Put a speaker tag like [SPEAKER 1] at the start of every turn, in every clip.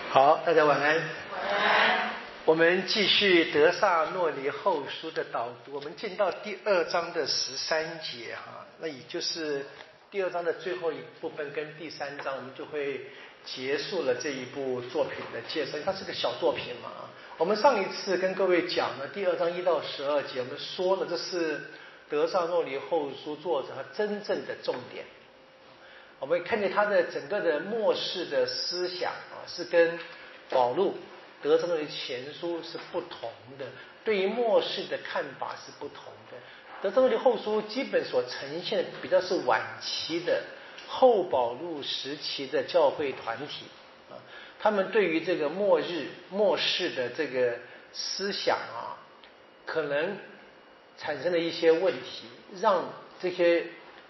[SPEAKER 1] 好，大家晚安。
[SPEAKER 2] 晚安。
[SPEAKER 1] 我们继续德萨诺尼后书的导读，我们进到第2章的13节哈，那也就是第2章的最后一部分，跟第3章我们就会结束了这一部作品的介绍。它是个小作品嘛。我们上一次跟各位讲了第2章1到12节，我们说了这是德萨诺尼后书作者他真正的重点。我们看见他的整个的末世的思想是跟保禄德萨诺尼前书是不同的，对于末世的看法是不同的。德萨诺尼后书基本所呈现的比较是晚期的后保禄时期的教会团体他们对于这个末世的这个思想可能产生了一些问题，让这些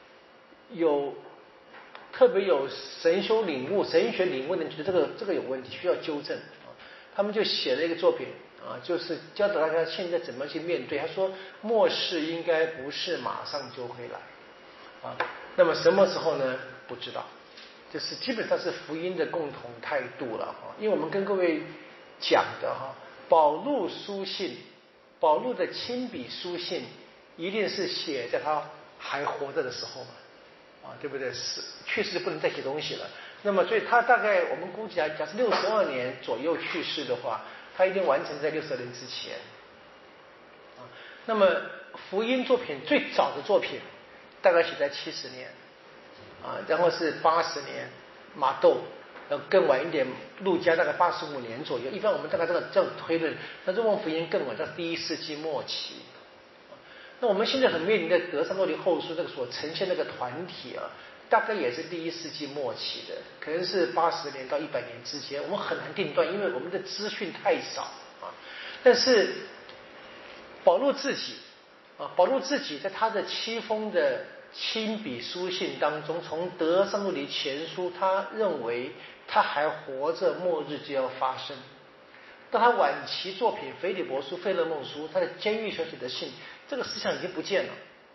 [SPEAKER 1] 特别有神学领悟的人觉得这个有问题，需要纠正他们就写了一个作品就是教导大家现在怎么去面对。他说末世应该不是马上就会来那么什么时候呢？不知道，就是基本上是福音的共同态度了因为我们跟各位讲的保禄书信，保禄的亲笔书信一定是写在他还活着的时候嘛对不对？去世就不能再写东西了。那么所以他大概我们估计假设62年左右去世的话，他一定完成在62年之前那么福音作品最早的作品大概写在70年然后是80年马窦，更晚一点路加大概85年左右。一般我们大概这样推论，那若望福音更晚，在第1世纪末期。那我们现在很面临的德萨诺尼后书这个所呈现那个团体大概也是第1世纪末期的，可能是80年到100年之间，我们很难定断，因为我们的资讯太少但是保禄自己在他的7封的亲笔书信当中，从德萨诺尼前书，他认为他还活着，末日就要发生。到他晚期作品腓立伯书、费勒孟书，他的监狱所写的信，这个思想已经不见了。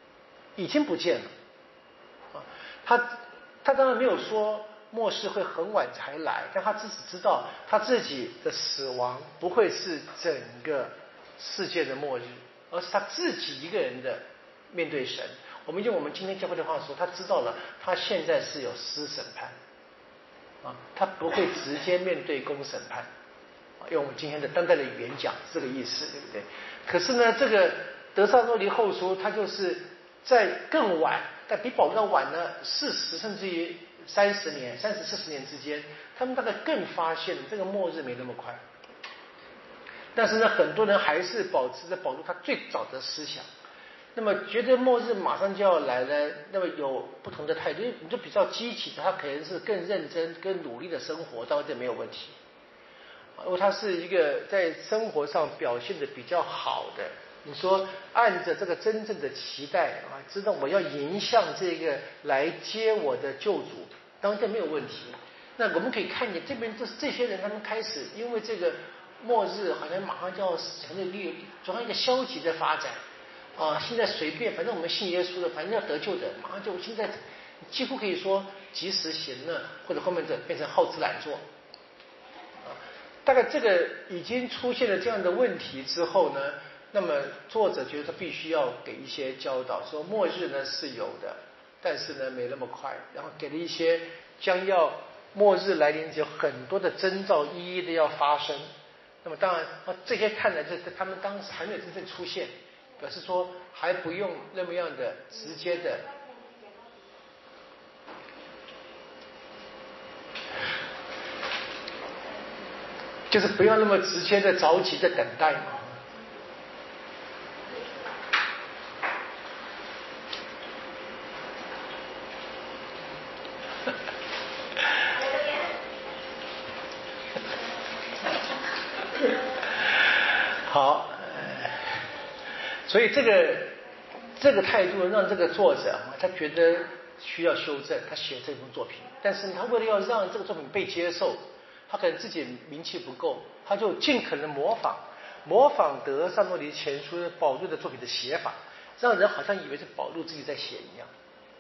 [SPEAKER 1] 他当然没有说末世会很晚才来，但他只知道他自己的死亡不会是整个世界的末日，而是他自己一个人的面对神。我们用我们今天教会的话说，他知道了他现在是有私审判他不会直接面对公审判用我们今天的当代的语言讲这个意思，对不对？可是呢，这个德萨诺尼后书他就是在更晚，但比保罗晚呢40甚至于30年、40年之间，他们大概更发现这个末日没那么快。但是呢，很多人还是保持着保罗他最早的思想，那么觉得末日马上就要来了，那么有不同的态度。你就比较积极的，他可能是更认真、更努力的生活，当然这没有问题。因为他是一个在生活上表现的比较好的，你说按着这个真正的期待知道我要迎向这个来接我的救主，当然这没有问题。那我们可以看见这边这些人，他们开始因为这个末日好像马上就要死，走上一个消极的发展现在随便，反正我们信耶稣的，反正要得救的，马上就现在几乎可以说及时行乐，或者后面这变成好吃懒做大概这个已经出现了这样的问题之后呢，那么作者觉得他必须要给一些教导，说末日呢是有的，但是呢没那么快，然后给了一些将要末日来临有很多的征兆一一的要发生。那么当然这些看来他们当时还没有真正出现，表示说还不用那么样的直接的就是不要那么直接的着急的等待嘛。好所以这个态度让这个作者他觉得需要修正，他写这部作品，但是他为了要让这个作品被接受，他可能自己名气不够，他就尽可能模仿德萨诺尼前书保禄的作品的写法，让人好像以为是保禄自己在写一样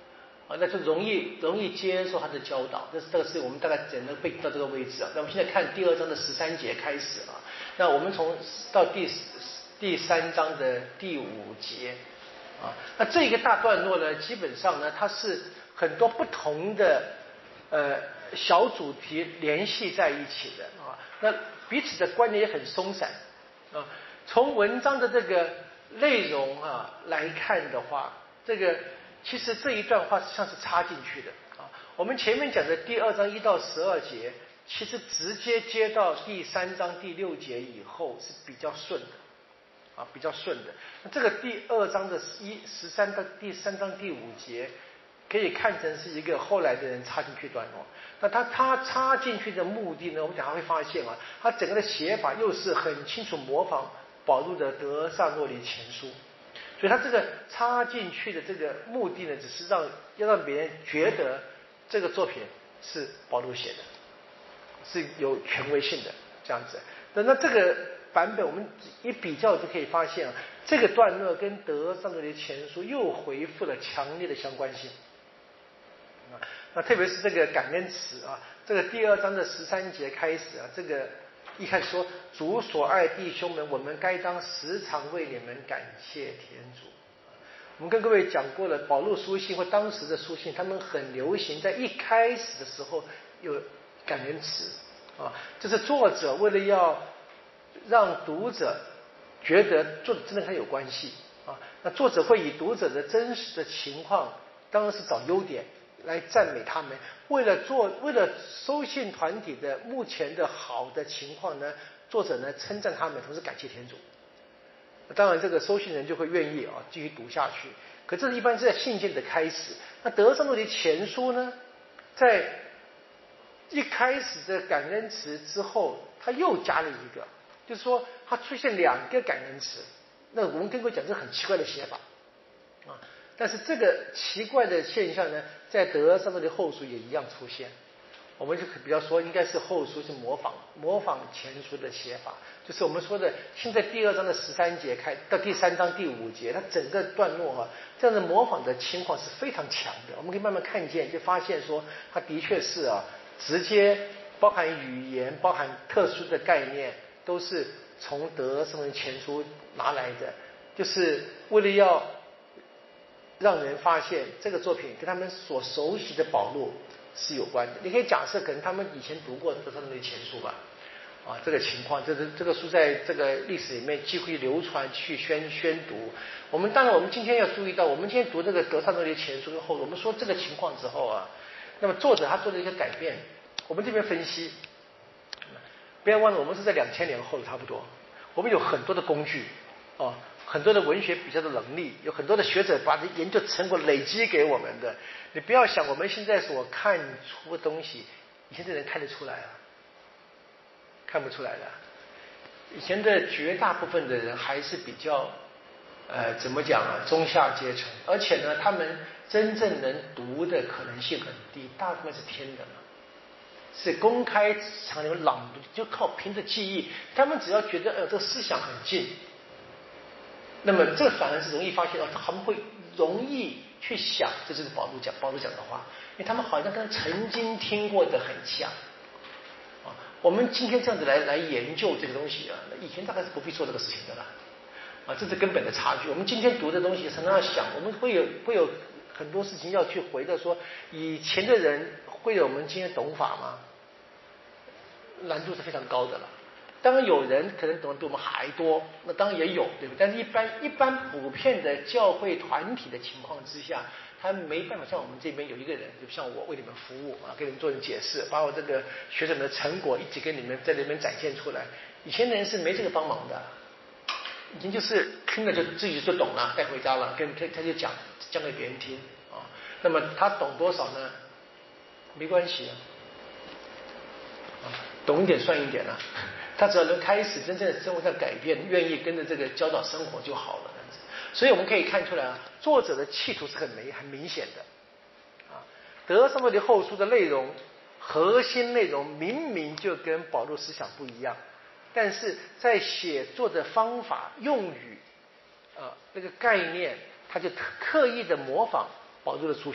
[SPEAKER 1] 啊，那就容易接受他的教导。这个是我们大概只能背到这个位置啊。那我们现在看第2章的13节开始啊，那我们从到第3章的第5节啊，那这个大段落呢，基本上呢，它是很多不同的小主题联系在一起的啊，那彼此的关联也很松散啊。从文章的这个内容啊来看的话，这个其实这一段话像是插进去的啊。我们前面讲的第2章1到12节，其实直接接到第3章第6节以后是比较顺的啊，比较顺的。那这个第2章的13到第3章第5节，可以看成是一个后来的人插进去段落。那他插进去的目的呢，我们等下会发现啊，他整个的写法又是很清楚模仿保禄的德萨诺尼前书，所以他这个插进去的这个目的呢，只是要让别人觉得这个作品是保禄写的，是有权威性的这样子。那这个版本我们一比较就可以发现啊，这个段落跟德萨诺尼前书又恢复了强烈的相关性。那特别是这个感恩词啊，这个第2章的13节开始啊，这个一开始说，主所爱弟兄们，我们该当时常为你们感谢天主。我们跟各位讲过了，保禄书信或当时的书信，他们很流行在一开始的时候有感恩词啊，这是作者为了要让读者觉得作者真的跟他有关系啊，那作者会以读者的真实的情况，当然是找优点来赞美他们，为了收信团体的目前的好的情况呢，作者呢称赞他们，同时感谢天主。当然这个收信人就会愿意啊继续读下去。可这是一般是在信件的开始。那德萨诺尼前书呢，在一开始的感恩词之后，他又加了一个，就是说他出现2个感恩词。那我们跟各位讲，这是很奇怪的写法啊。但是这个奇怪的现象呢，在德萨诺尼后书也一样出现。我们就比较说，应该是后书是模仿前书的写法，就是我们说的，现在第2章的13节开到第3章第5节，它整个段落啊，这样的模仿的情况是非常强的。我们可以慢慢看见，就发现说，它的确是啊，直接包含语言、包含特殊的概念，都是从德萨诺尼前书拿来的，就是为了要让人发现这个作品跟他们所熟悉的保禄是有关的。你可以假设可能他们以前读过德萨诺尼前书吧，啊，这个情况，这个书在这个历史里面几乎流传去宣读。当然我们今天要注意到，我们今天读这个德萨诺尼前书之后，我们说这个情况之后啊，那么作者他做了一个改变。我们这边分析，不要忘了我们是在2000年后差不多，我们有很多的工具啊，很多的文学比较的能力，有很多的学者把这研究成果累积给我们的。你不要想我们现在所看出的东西，以前的人看得出来啊，看不出来的。以前的绝大部分的人还是比较怎么讲啊，中下阶层，而且呢，他们真正能读的可能性很低，大部分是天的嘛，是公开场里面朗读，就靠凭着记忆，他们只要觉得这个思想很近，那么这反而是容易发现他们会容易去想，这就是保禄讲的话，因为他们好像跟曾经听过的很像啊。我们今天这样子来研究这个东西啊，以前大概是不必做这个事情的啦啊，这是根本的差距。我们今天读的东西常常要想，我们会有很多事情要去回的，说以前的人会有我们今天懂法吗？难度是非常高的了。当然有人可能懂得比我们还多，那当然也有，对不对？但是一般普遍的教会团体的情况之下，他没办法像我们这边有一个人，就像我为你们服务啊，给你们做人解释，把我这个学生的成果一起给你们在那边展现出来。以前的人是没这个帮忙的，已经就是听了就自己就懂了，带回家了，他就讲给别人听啊。那么他懂多少呢？没关系啊，懂一点算一点了。他只要能开始真正的生活上改变，愿意跟着这个教导生活就好了。所以我们可以看出来啊，作者的企图是很明显的啊。德萨诺尼后书的内容，核心内容明明就跟保禄思想不一样，但是在写作的方法、用语那个概念，他就刻意的模仿保禄的书信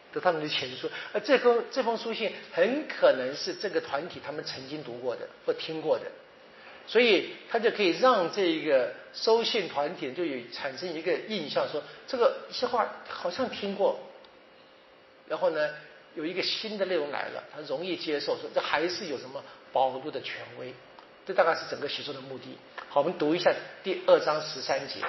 [SPEAKER 1] 得他们的前书，而这封书信很可能是这个团体他们曾经读过的或听过的，所以他就可以让这个收信团体就产生一个印象，说这个一些话好像听过，然后呢有一个新的内容来了，他容易接受，说这还是有什么保罗的权威，这大概是整个写作的目的。好，我们读一下第2章13节。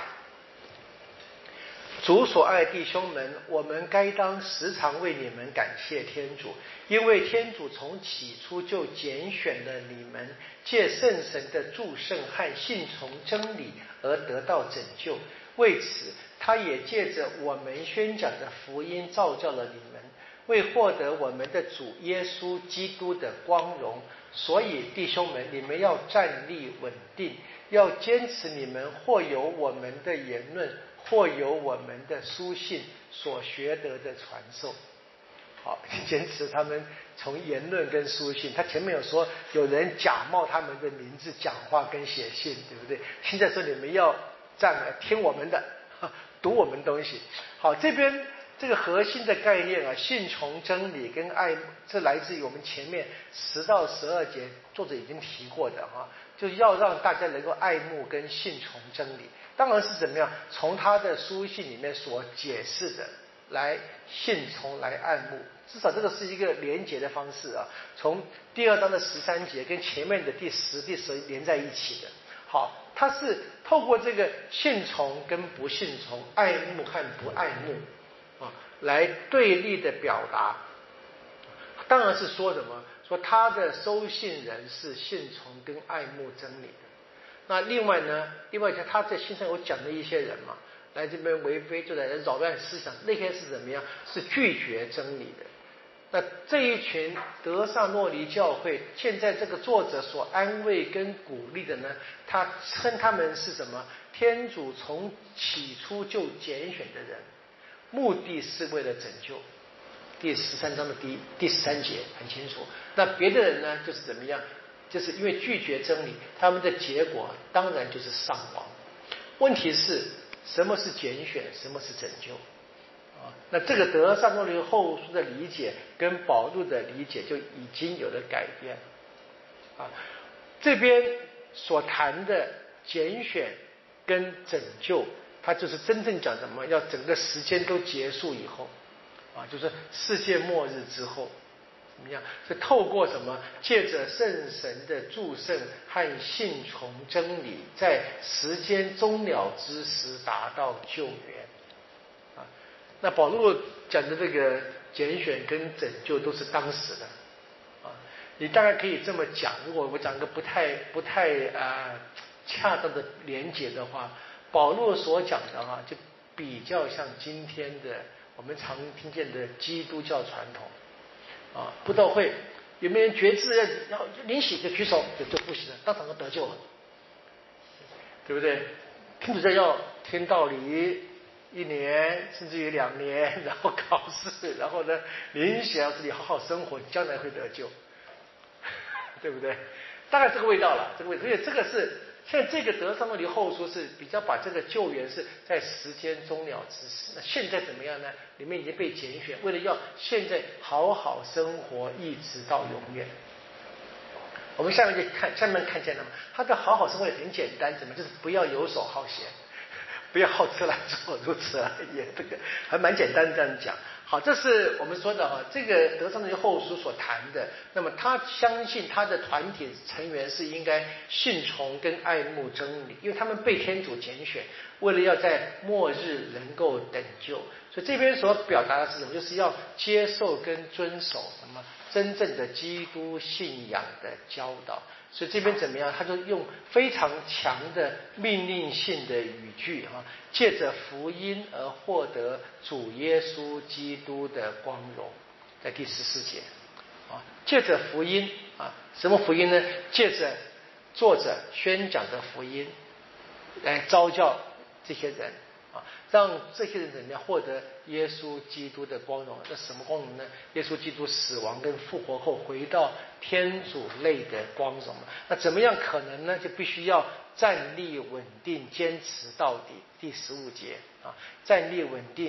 [SPEAKER 1] 主所爱弟兄们，我们该当时常为你们感谢天主，因为天主从起初就拣选了你们，借圣神的祝圣和信从真理而得到拯救。为此，他也借着我们宣讲的福音召叫了你们，为获得我们的主耶稣基督的光荣。所以弟兄们，你们要站立稳定，要坚持你们或有我们的言论，或有我们的书信所学得的传授。好，坚持他们从言论跟书信，他前面有说有人假冒他们的名字讲话跟写信，对不对？现在说你们要站来听我们的，读我们东西。好，这边这个核心的概念啊，信从真理跟爱慕，这来自于我们前面10到12节作者已经提过的哈，就是要让大家能够爱慕跟信从真理。当然是怎么样，从他的书信里面所解释的来信从来爱慕，至少这个是一个连结的方式啊。从第2章的13节跟前面的第10、第11连在一起的。好，它是透过这个信从跟不信从、爱慕和不爱慕啊，来对立的表达。当然是说什么？说他的收信人是信从跟爱慕真理的。那另外呢，他在信上有讲的一些人嘛，来这边为非，就来扰乱思想，那些是怎么样？是拒绝真理的。那这一群德萨诺尼教会，现在这个作者所安慰跟鼓励的呢，他称他们是什么？天主从起初就拣选的人，目的是为了拯救。第13章的第13节很清楚。那别的人呢，就是怎么样？就是因为拒绝真理，他们的结果当然就是丧亡。问题是什么是拣选，什么是拯救啊？那这个德萨诺尼后书的理解跟保禄的理解就已经有了改变啊。这边所谈的拣选跟拯救，它就是真正讲什么？要整个时间都结束以后啊，就是世界末日之后。怎么样？是透过什么？借着圣神的祝圣和信从真理，在时间终了之时达到救援啊。那保罗讲的这个拣选跟拯救都是当时的啊。你大概可以这么讲，如果我讲个不太恰当的连结的话，保罗所讲的啊，就比较像今天的我们常听见的基督教传统。啊，布道会有没有人决志要临洗就举手就不行了，当场就得救了，对不对？听主教要听道理1年甚至于2年，然后考试，然后呢临洗要自己好好生活，将来会得救，对不对？大概这个味道了，这个味道。所以这个是现在这个德萨诺尼后书是比较把这个救援是在时间终了之时。那现在怎么样呢？里面已经被拣选，为了要现在好好生活，一直到永远。我们下面看见了吗？他的好好生活也很简单，怎么就是不要游手好闲，不要好吃懒做，如此而已。这个还蛮简单这样讲。好，这是我们说的哈，这个德萨诺尼后书所谈的。那么他相信他的团体成员是应该信从跟爱慕真理，因为他们被天主拣选，为了要在末日能够等救。所以这边所表达的是什么？就是要接受跟遵守什么真正的基督信仰的教导。所以这边怎么样？他就用非常强的命令性的语句啊，借着福音而获得主耶稣基督的光荣，在第14节啊，借着福音啊，什么福音呢？借着作者宣讲的福音来召叫这些人啊，让这些人怎么样获得耶稣基督的光荣？那什么光荣呢？耶稣基督死亡跟复活后回到天主类的光荣。那怎么样可能呢？就必须要站立稳定，坚持到底。第15节啊，站立稳定，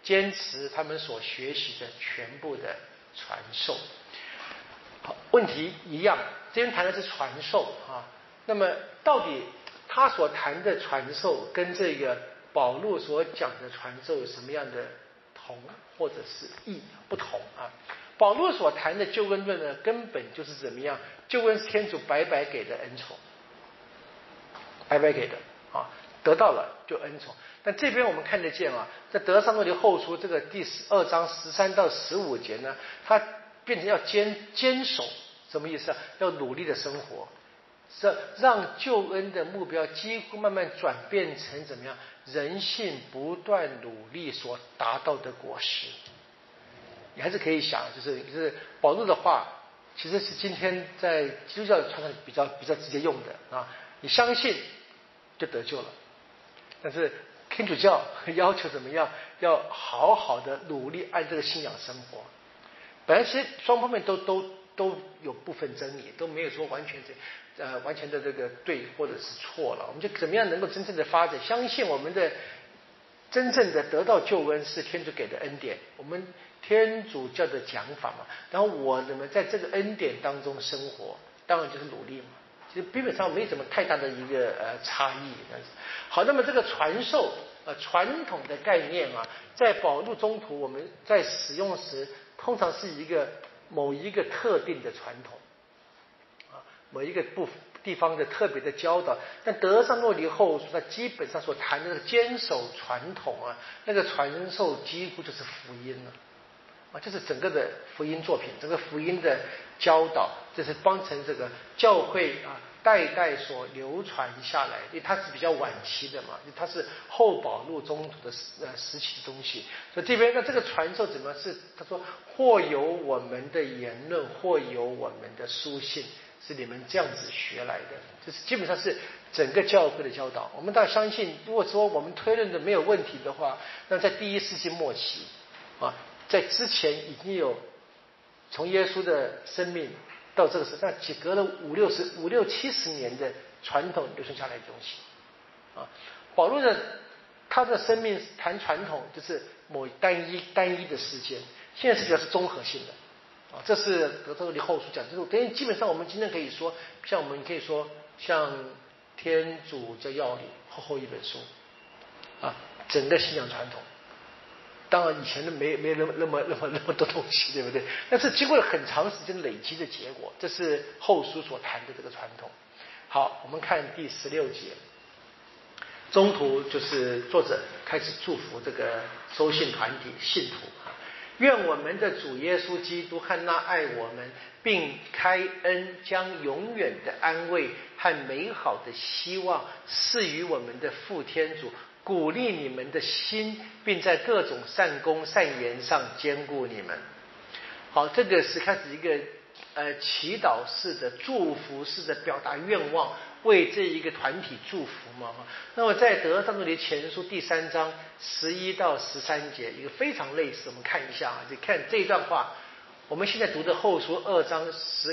[SPEAKER 1] 坚持他们所学习的全部的传授。好，问题一样，这边谈的是传授啊。那么到底他所谈的传授跟这个保罗所讲的传授有什么样的同或者是异不同啊？保罗所谈的救恩论呢，根本就是怎么样？救恩是天主白白给的恩宠，白白给的啊，得到了就恩宠。但这边我们看得见啊，在德撒诺尼后书这个第2章13到15节呢，它变成要坚守，什么意思啊？要努力的生活，是让救恩的目标几乎慢慢转变成怎么样？人性不断努力所达到的果实。你还是可以想，就是保罗的话，其实是今天在基督教传统比较直接用的啊。你相信就得救了，但是天主教要求怎么样？要好好的努力按这个信仰生活。本来其实双方面都有部分真理，都没有说完全的这个对或者是错了。我们就怎么样能够真正的发展，相信我们的真正的得到救恩是天主给的恩典，我们天主教的讲法嘛。然后我怎么在这个恩典当中生活，当然就是努力嘛。其实基本上没什么太大的一个差异。好，那么这个传授传统的概念啊，在保禄中途我们在使用时，通常是某一个特定的传统啊，某一个地方的特别的教导。但德撒诺尼后书它基本上所谈的坚守传统啊，那个传授几乎就是福音了啊，就是整个的福音作品，整个福音的教导，这是帮成这个教会啊代代所流传下来，因为它是比较晚期的嘛，它是后保禄中途的时期的东西。所以这边那这个传授怎么是？他说或有我们的言论，或有我们的书信，是你们这样子学来的，就是基本上是整个教会的教导。我们当然相信，如果说我们推论的没有问题的话，那在第1世纪末期啊，在之前已经有从耶稣的生命到这个时候，那只隔了五六70年的传统流传下来的东西啊。保罗的他的生命谈传统，就是某单一的事件，现在是比较是综合性的啊。这是德撒诺尼后书讲，就是等于基本上我们今天可以说，我们可以说像天主教要理厚一本书啊，整个信仰传统。当然以前的没那么多东西，对不对？但是经过了很长时间累积的结果，这是后书所谈的这个传统。好，我们看第16节，中途就是作者开始祝福这个收信团体信徒，愿我们的主耶稣基督和那爱我们并开恩将永远的安慰和美好的希望赐予我们的父天主，鼓励你们的心，并在各种善功善言上坚固你们。好，这个是开始一个祈祷式的祝福式的表达愿望，为这一个团体祝福嘛。那么在德撒诺尼前书第3章11到13节，一个非常类似，我们看一下啊，就看这一段话。我们现在读的后书2章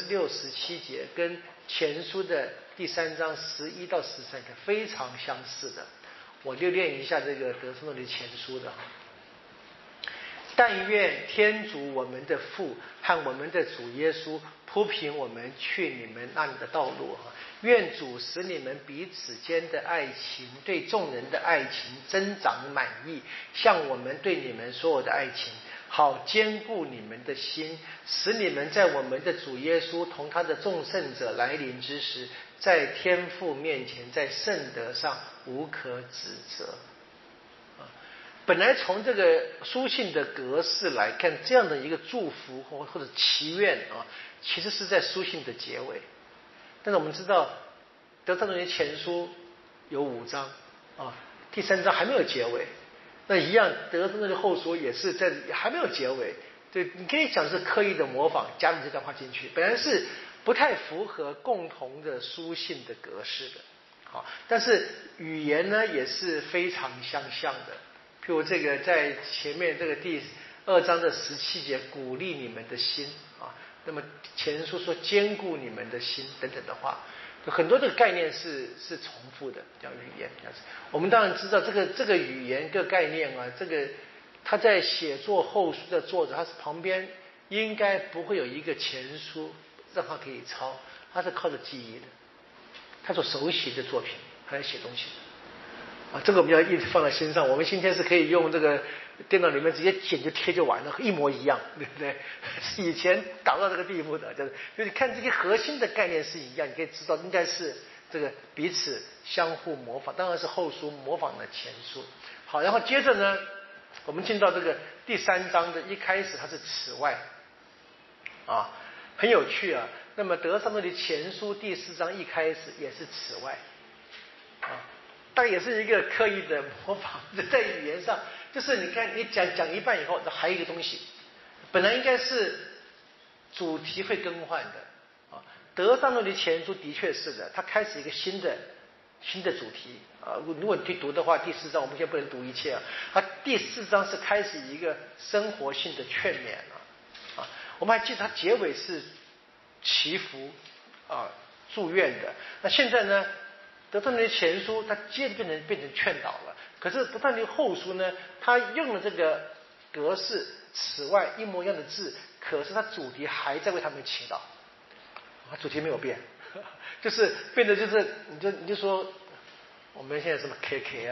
[SPEAKER 1] 16、17节，跟前书的第3章11到13节非常相似的。我就念一下这个德撒诺尼前书的。但愿天主我们的父和我们的主耶稣铺平我们去你们那里的道路，愿主使你们彼此间的爱情，对众人的爱情增长满意，像我们对你们所有的爱情，好坚固你们的心，使你们在我们的主耶稣同他的众圣者来临之时，在天父面前，在圣德上无可指责。本来从这个书信的格式来看，这样的一个祝福或者祈愿啊，其实是在书信的结尾。但是我们知道德撒诺尼前书有5章啊，第3章还没有结尾。那一样，德撒诺尼后书也是在还没有结尾。对，你可以讲是刻意的模仿，加入这段话进去，本来是不太符合共同的书信的格式的。好，但是语言呢也是非常相像的。譬如这个在前面这个第2章的17节，鼓励你们的心啊，那么前书说坚固你们的心等等的话，很多的概念是重复的，叫语言。我们当然知道这个语言跟概念啊，这个他在写作后书的作者，他是旁边应该不会有一个前书让他可以抄，他是靠着记忆的，他所熟悉的作品他来写东西的。这个我们要一直放在心上。我们今天是可以用这个电脑里面直接剪就贴就完了，一模一样，对不对？是以前达到这个地步的，就是你看这些核心的概念是一样，你可以知道应该是这个彼此相互模仿，当然是后书模仿了前书。好，然后接着呢，我们进到这个第3章的一开始，它是此外很有趣啊。那么得撒母耳前书第4章一开始也是此外大概也是一个刻意的模仿，在语言上就是你看你讲一半以后还有一个东西，本来应该是主题会更换的得撒母耳前书的确是的，它开始一个新的主题如果你去读的话，第4章我们现在不能读一切它第4章是开始一个生活性的劝勉我们还记得它结尾是祈福祝愿的。那现在呢，得撒母耳前书它接着变成劝导了，可是得撒母耳后书呢，它用了这个格式此外一模一样的字，可是它主题还在为他们祈祷它主题没有变就是变得就是你就说我们现在什么 KK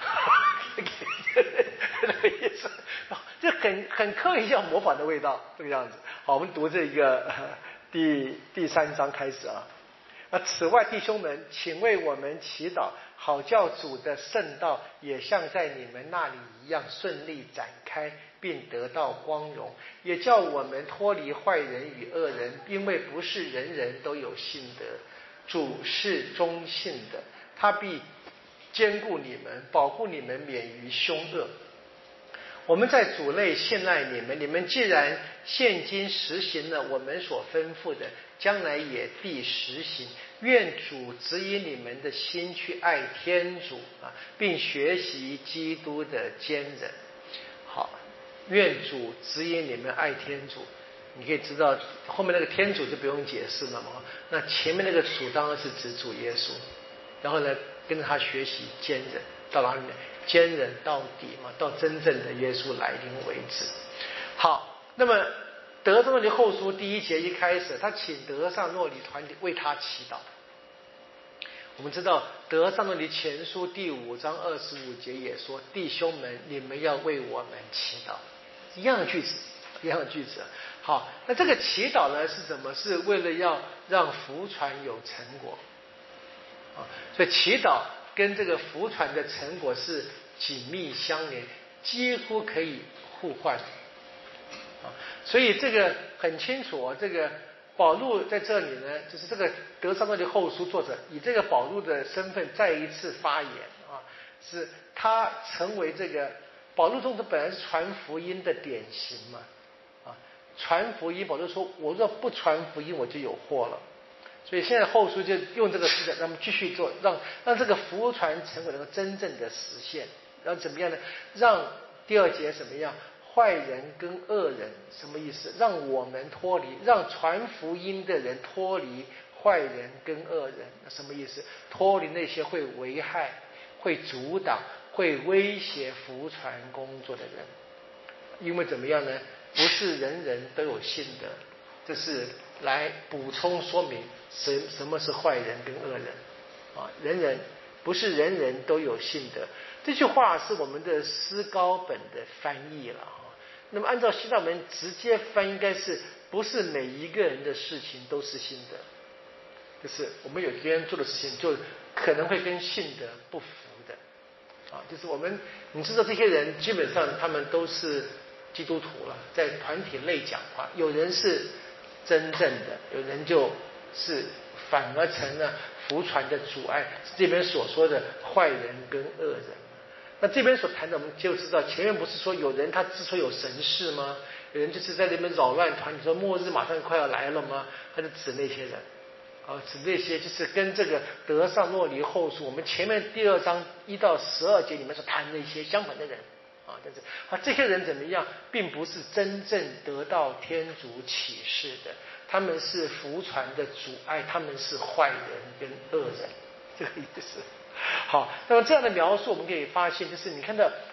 [SPEAKER 1] 那个意思就很刻意要模仿的味道这个样子。好，我们读这个第3章开始此外弟兄们，请为我们祈祷，好叫主的圣道也像在你们那里一样顺利展开，并得到光荣，也叫我们脱离坏人与恶人，因为不是人人都有信德。主是忠信的，他必坚固你们，保护你们免于凶恶。我们在主内信赖你们，你们既然现今实行了我们所吩咐的，将来也必实行。愿主指引你们的心去爱天主并学习基督的坚忍。好，愿主指引你们爱天主。你可以知道后面那个天主就不用解释了嘛，那前面那个主当然是指主耶稣，然后呢跟着他学习坚忍到哪里呢？坚忍到底嘛，到真正的耶稣来临为止。好，那么得撒母耳后书第1节一开始，他请得撒母耳团体为他祈祷。我们知道得撒母耳前书第5章25节也说，弟兄们，你们要为我们祈祷，一样的句子。好，那这个祈祷呢是什么？是为了要让福传有成果所以祈祷跟这个福传的成果是紧密相连，几乎可以互换所以这个很清楚这个保禄在这里呢，就是这个得撒母耳后书作者以这个保禄的身份再一次发言是他成为这个保禄中本来是传福音的典型嘛传福音，保罗说我若不传福音我就有祸了。所以现在后书就用这个思想让我们继续做，让这个福传成果能够真正的实现。然后怎么样呢？让第2节什么样？坏人跟恶人什么意思？让我们脱离，让传福音的人脱离坏人跟恶人，什么意思？脱离那些会危害、会阻挡、会威胁福传工作的人。因为怎么样呢？不是人人都有信德，这是来补充说明什么是坏人跟恶人不是人人都有信德。这句话是我们的思高本的翻译了那么按照希腊文直接翻应该是不是每一个人的事情都是信德，就是我们有别人做的事情就可能会跟信德不符的就是你知道这些人基本上他们都是基督徒了，在团体内讲话，有人是真正的，有人就是反而成了福传的阻碍，是这边所说的坏人跟恶人。那这边所谈的我们就知道，前面不是说有人他之所以有神事吗？有人就是在那边扰乱团体，说末日马上快要来了吗？他就指那些人指那些就是跟这个得撒母耳后书我们前面第2章1到12节里面所谈的一些相反的人但是这些人怎么样，并不是真正得到天主启示的，他们是福传的阻碍，他们是坏人跟恶人，这个意思。好，那么这样的描述我们可以发现，就是你看到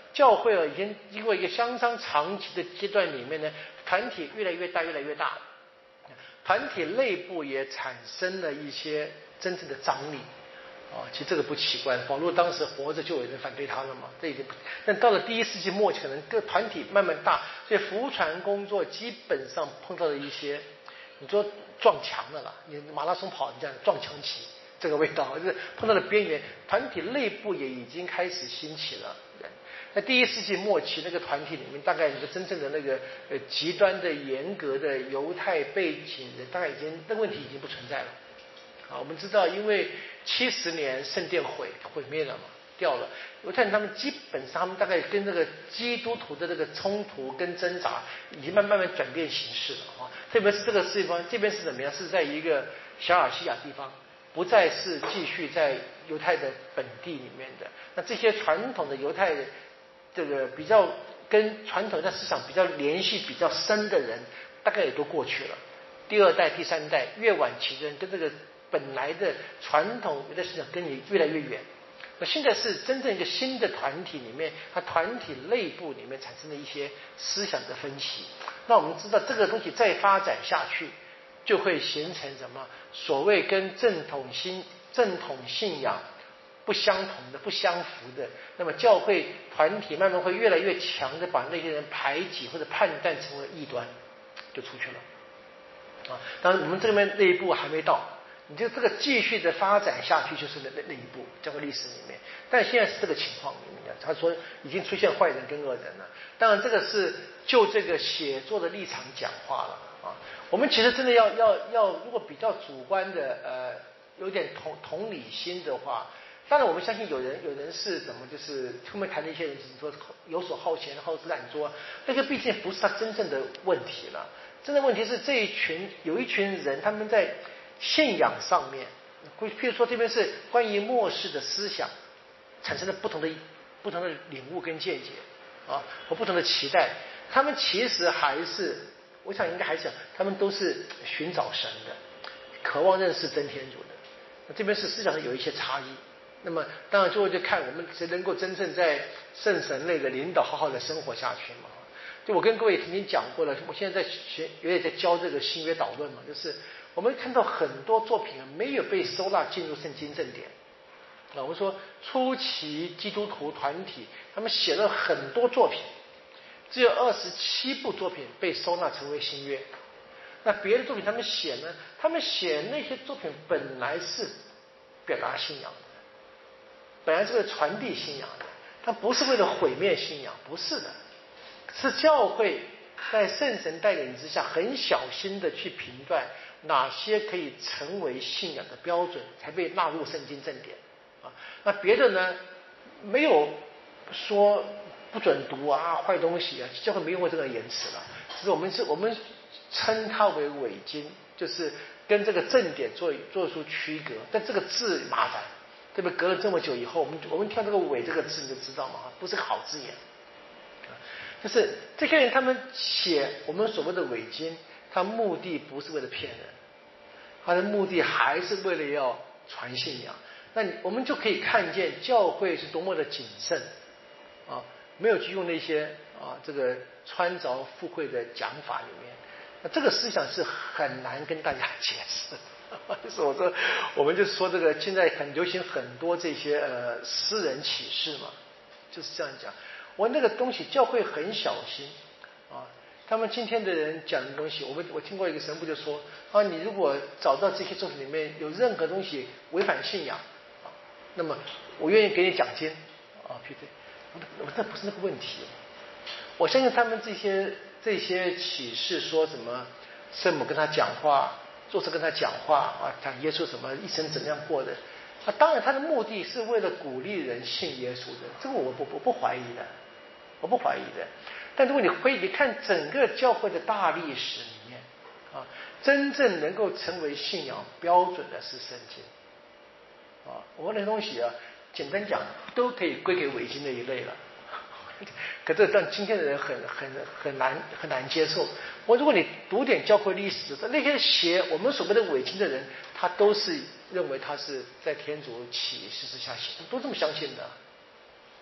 [SPEAKER 1] 教会已经经过一个相当长期的阶段里面呢，团体越来越大，越来越大，团体内部也产生了一些真正的张力。其实这个不奇怪，保罗当时活着就有人反对他了嘛，这已经不。但到了第1世纪末期，可能各团体慢慢大，所以福传工作基本上碰到了一些，你说撞墙的了，你马拉松跑这样撞墙期，这个味道就是碰到了边缘，团体内部也已经开始兴起了。那第1世纪末期那个团体里面，大概一个真正的那个极端的严格的犹太背景的，大概已经这个问题已经不存在了。我们知道，因为70年圣殿毁灭了嘛，掉了。犹太人他们基本上，他们大概跟这个基督徒的这个冲突跟挣扎，已经慢慢转变形式了特别是这个地方，这边是怎么样？是在一个小亚细亚地方，不再是继续在犹太的本地里面的。那这些传统的犹太这个比较跟传统的思想比较联系比较深的人，大概也都过去了。第2代、第3代越晚期的人跟这个本来的传统犹太思想跟你越来越远。那现在是真正一个新的团体里面，它团体内部里面产生了一些思想的分歧。那我们知道这个东西再发展下去，就会形成什么？所谓跟正统信仰不相同的、不相符的，那么教会团体慢慢会越来越强的把那些人排挤或者判断成为异端，就出去了。当然我们这边那一步还没到。你就这个继续的发展下去，就是那一步，教会历史里面。但现在是这个情况里面，他说已经出现坏人跟恶人了。当然，这个是就这个写作的立场讲话了我们其实真的要，如果比较主观的有点同理心的话，当然我们相信有人是怎么就是后面谈的一些人，只是说游手好闲、好吃懒做，那个毕竟不是他真正的问题了。真的问题是有一群人，他们在信仰上面，譬如说这边是关于末世的思想，产生了不同的领悟跟见解和不同的期待。他们其实还是，我想应该还是，他们都是寻找神的，渴望认识真天主的。这边是思想上有一些差异。那么当然最后就看我们谁能够真正在圣神内的领导好好的生活下去嘛。就我跟各位曾经讲过了，我现在也在教这个新约导论嘛，就是我们看到很多作品没有被收纳进入圣经正典。我们说初期基督徒团体他们写了很多作品，只有27部作品被收纳成为新约。那别的作品他们写呢？他们写那些作品本来是表达信仰的，本来是为了传递信仰的，它不是为了毁灭信仰，不是的。是教会在圣神带领之下，很小心的去评断哪些可以成为信仰的标准，才被纳入圣经正典那别的呢，没有说不准读坏东西教会没用过这个言辞了。只是我们称它为伪经，就是跟这个正典做出区隔。但这个字麻烦，对不对？隔了这么久以后，我们听这个伪这个字，你就知道嘛，不是个好字眼。就是这些人他们写我们所谓的伪经，他目的不是为了骗人，他的目的还是为了要传信仰。那我们就可以看见教会是多么的谨慎没有去用那些这个穿凿附会的讲法里面。那这个思想是很难跟大家解释。就是我们就说这个现在很流行很多这些私人启示嘛，就是这样讲。我那个东西教会很小心他们今天的人讲的东西，我听过一个神父就说你如果找到这些作品里面有任何东西违反信仰那么我愿意给你奖金我这不是那个问题。我相信他们这些启示说什么圣母跟他讲话，做事跟他讲话讲耶稣什么一生怎么样过的当然他的目的是为了鼓励人信耶稣的，这个我不怀疑的，我不怀疑的。但如果你看整个教会的大历史里面真正能够成为信仰标准的是圣经我们那东西简单讲都可以归给伪经的一类了。可这让今天的人很难接受。如果你读点教会历史，那些写我们所谓的伪经的人，他都是认为他是在天主启示之下写，都这么相信的。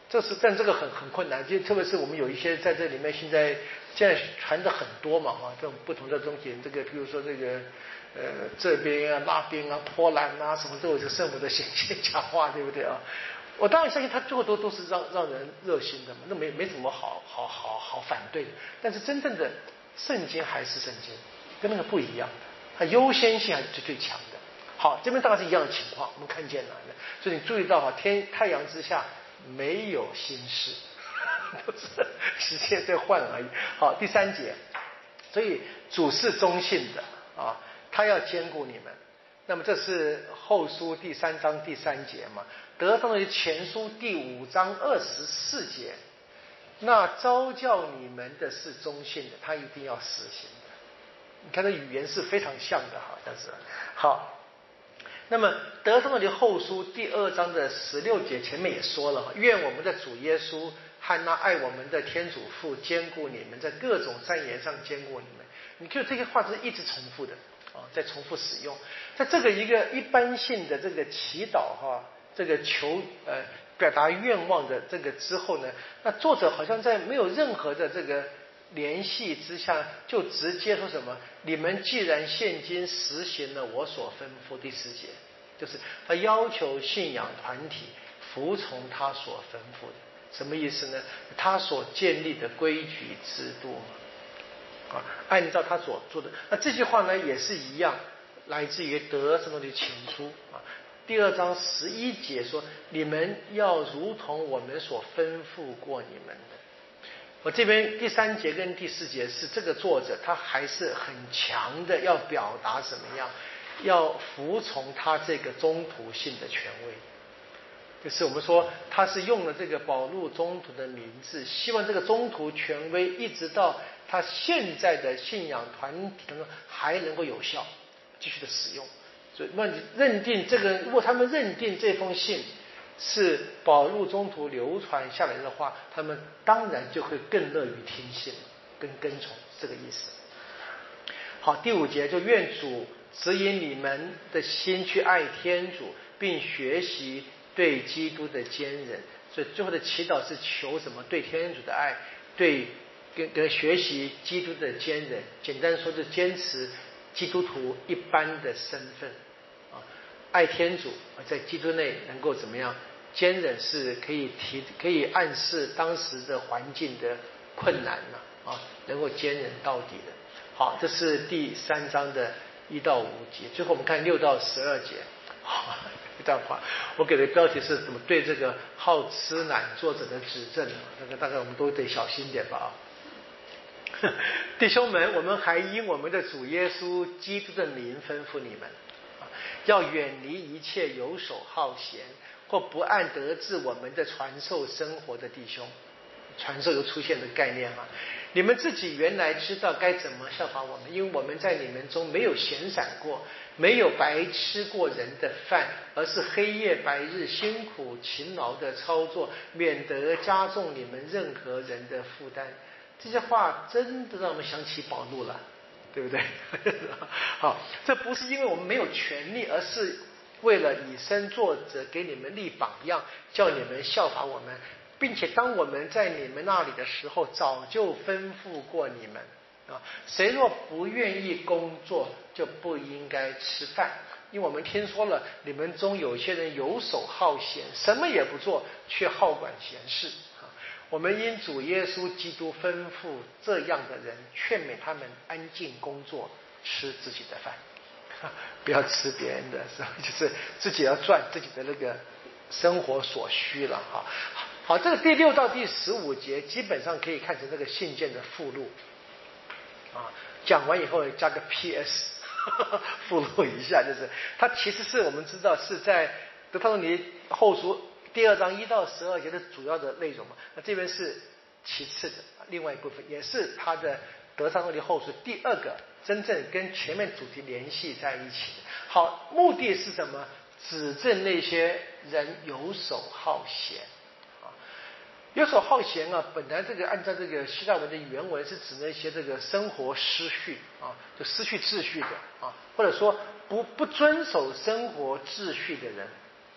[SPEAKER 1] 但这个很困难，就特别是我们有一些在这里面现在传的很多嘛这种不同的东西，这个比如说这个这边啊那边啊波兰啊什么都有这圣母的显现讲话，对不对啊？我当然相信他最后都是让人热心的嘛，那没什么好反对的。但是真正的圣经还是圣经，跟那个不一样，它优先性还是最强的。好，这边大概是一样的情况，我们看见了，所以你注意到太阳之下没有新事，都是时间在换而已。好，第3节，所以主是忠信的啊，他要兼顾你们。那么这是后书第3章第3节嘛，得上的前书第5章24节，那召叫你们的是忠信的，他一定要实行的。你看这语言是非常像的，好像是。好，那么得上的后书第2章的16节前面也说了，愿我们的主耶稣和那爱我们的天主父兼顾你们，在各种善言上兼顾你们。你看这些话是一直重复的在重复使用，在这个一个一般性的这个祈祷这个表达愿望的这个之后呢，那作者好像在没有任何的这个联系之下，就直接说什么：你们既然现今实行了我所吩咐。第10节就是他要求信仰团体服从他所吩咐的，什么意思呢？他所建立的规矩制度按照他所做的。那这句话呢也是一样，来自于得圣的前书第2章11节说：你们要如同我们所吩咐过你们的。我这边第3节跟第4节是这个作者他还是很强的要表达什么样，要服从他这个宗徒性的权威。就是我们说他是用了这个保禄宗徒的名字，希望这个宗徒权威一直到他现在的信仰团体当中还能够有效继续的使用。所以那你认定这个，如果他们认定这封信是保禄宗徒流传下来的话，他们当然就会更乐于听信跟从，这个意思。好，第5节就愿主指引你们的心去爱天主，并学习对基督的坚忍。所以最后的祈祷是求什么？对天主的爱，对跟学习基督的坚忍。简单说，就坚持基督徒一般的身份爱天主，在基督内能够怎么样？坚忍是可以暗示当时的环境的困难能够坚忍到底的。好，这是第3章的1到5节。最后我们看6到12节。这段话我给的标题是怎么对这个好吃懒做者的指正，那个大概我们都得小心点吧弟兄们，我们还因我们的主耶稣基督的名吩咐你们要远离一切游手好闲或不按得治我们的传授生活的弟兄。传授又出现的概念你们自己原来知道该怎么效法我们，因为我们在你们中没有闲散过，没有白吃过人的饭，而是黑夜白日辛苦勤劳的操作，免得加重你们任何人的负担。这些话真的让我们想起保禄了，对不对好，这不是因为我们没有权利，而是为了以身作则，给你们立榜样，叫你们效法我们，并且当我们在你们那里的时候，早就吩咐过你们谁若不愿意工作，就不应该吃饭。因为我们听说了你们中有些人游手好闲，什么也不做，却好管闲事我们因主耶稣基督吩咐这样的人，劝勉他们安静工作，吃自己的饭不要吃别人的，就是自己要赚自己的那个生活所需了好，这个第6到第15节基本上可以看成这个信件的附录讲完以后加个 PS 附录一下，就是它其实是我们知道是在德撒罗尼后书第2章1到12节的主要的内容嘛，那这边是其次的另外一部分，也是它的德撒罗尼后书第2个真正跟前面主题联系在一起的。好，目的是什么？指正那些人游手好闲游手好闲本来这个按照这个希腊文的原文是指那些这个生活失序就失去秩序的或者说不遵守生活秩序的人。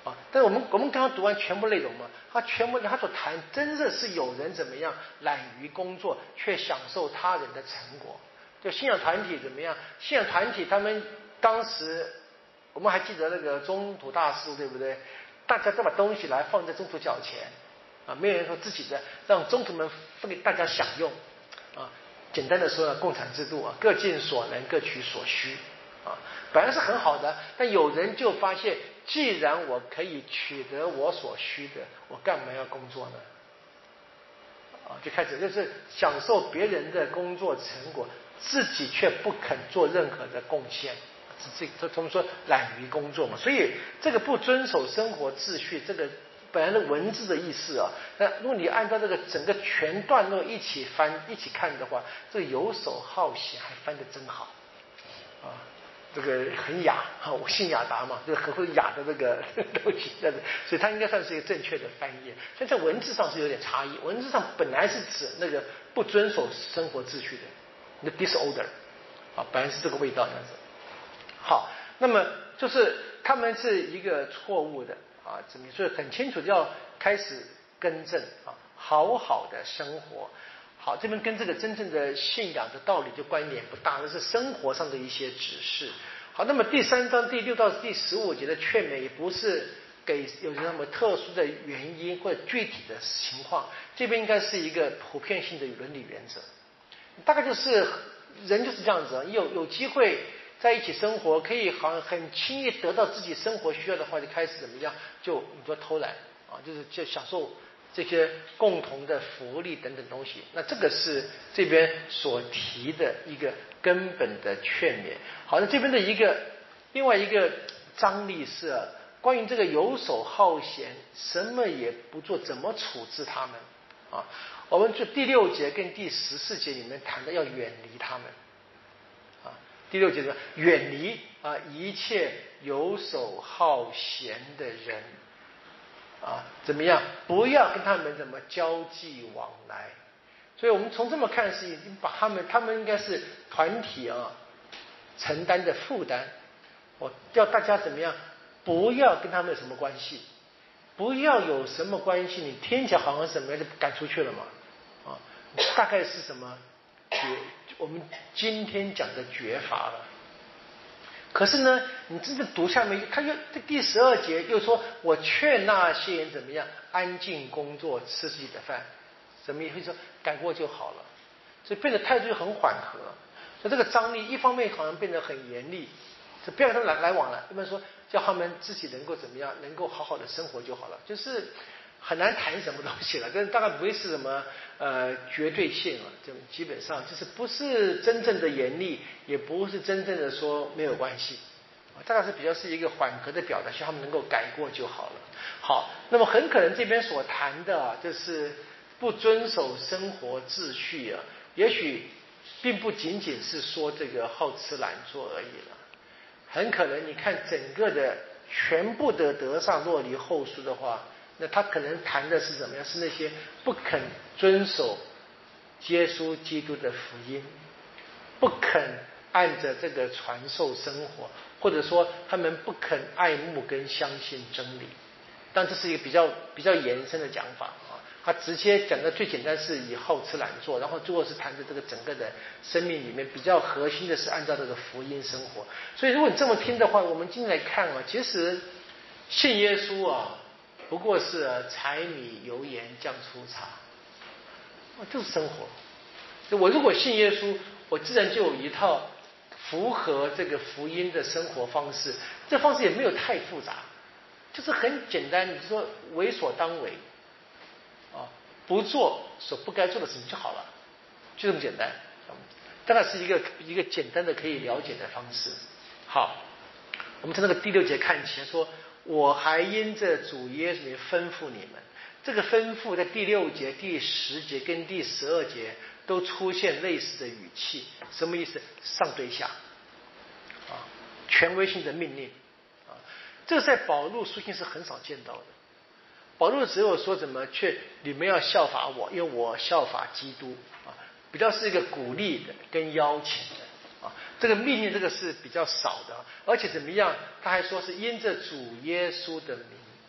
[SPEAKER 1] 啊。但是我们刚刚读完全部内容嘛，他所谈真的是有人怎么样懒于工作，却享受他人的成果。就信仰团体怎么样？信仰团体他们当时我们还记得那个中途大事对不对？大家都把东西来放在中途脚前啊，没有人说自己的，让中途们分给大家享用啊。简单的说呢，共产制度啊，各尽所能，各取所需啊，本来是很好的，但有人就发现，既然我可以取得我所需的，我干嘛要工作呢？啊，就开始就是享受别人的工作成果，自己却不肯做任何的贡献。他们说懒于工作嘛，所以这个不遵守生活秩序，这个本来的文字的意思啊，那如果你按照这个整个全段落一起翻一起看的话，这个游手好闲还翻得真好啊，这个很雅啊，我姓雅达嘛，就是很会雅的这个东西，所以它应该算是一个正确的翻译。但在文字上是有点差异，文字上本来是指那个不遵守生活秩序的，那 disorder 啊，本来是这个味道这样子。好，那么就是他们是一个错误的啊，怎么所以很清楚要开始更正啊，好好的生活。好，这边跟这个真正的信仰的道理就关联不大，那是生活上的一些指示。好，那么第3章第6到第15节的劝勉也不是给有什么特殊的原因或者具体的情况，这边应该是一个普遍性的伦理原则，大概就是人就是这样子，有机会在一起生活，可以好像很轻易得到自己生活需要的话，就开始怎么样？就你说偷懒啊，就享受这些共同的福利等等东西。那这个是这边所提的一个根本的劝勉。好，那这边的另外一个张力是关于这个游手好闲，什么也不做，怎么处置他们啊？我们就第6节跟第14节里面谈的要远离他们。第6节说远离啊一切游手好闲的人啊，怎么样？不要跟他们怎么交际往来。所以我们从这么看是已经把他们应该是团体啊承担的负担。我要大家怎么样？不要跟他们有什么关系，不要有什么关系。你听起来好像什么样就赶出去了嘛？啊，大概是什么？我们今天讲的绝罚了。可是呢，你真的读下面，他又第12节又说，我劝那些人怎么样，安静工作，吃自己的饭，什么意思？说改过就好了，所以变得态度就很缓和。所以这个张力一方面好像变得很严厉，就不要跟他们来往了。一般说叫他们自己能够怎么样，能够好好的生活就好了，就是很难谈什么东西了，但大概不会是什么绝对性了，就基本上就是不是真正的严厉，也不是真正的说没有关系，大概是比较是一个缓和的表达，希望他们能够改过就好了。好，那么很可能这边所谈的就是不遵守生活秩序啊，也许并不仅仅是说这个好吃懒做而已了，很可能你看整个的全部的德上若离后书的话，那他可能谈的是怎么样？是那些不肯遵守耶稣基督的福音，不肯按着这个传授生活，或者说他们不肯爱慕跟相信真理。但这是一个比较延伸的讲法啊，他直接讲的最简单是以好吃懒做，然后最后是谈的这个整个的生命里面比较核心的是按照这个福音生活。所以如果你这么听的话，我们今天来看啊，其实信耶稣啊，不过是柴米油盐酱醋茶，就是生活。我如果信耶稣，我自然就有一套符合这个福音的生活方式，这方式也没有太复杂，就是很简单，你说为所当为啊，不做所不该做的事情就好了，就这么简单。当然是一个简单的可以了解的方式。好，我们从那个第6节看起来说，我还因着主耶稣吩咐你们。这个吩咐在第6节、第10节跟第12节都出现类似的语气，什么意思？上对下啊，权威性的命令啊，这个在保禄书信是很少见到的。保禄只有说怎么你们要效法我，因为我效法基督啊，比较是一个鼓励的跟邀请的啊，这个命令这个是比较少的，而且怎么样？他还说是因着主耶稣的名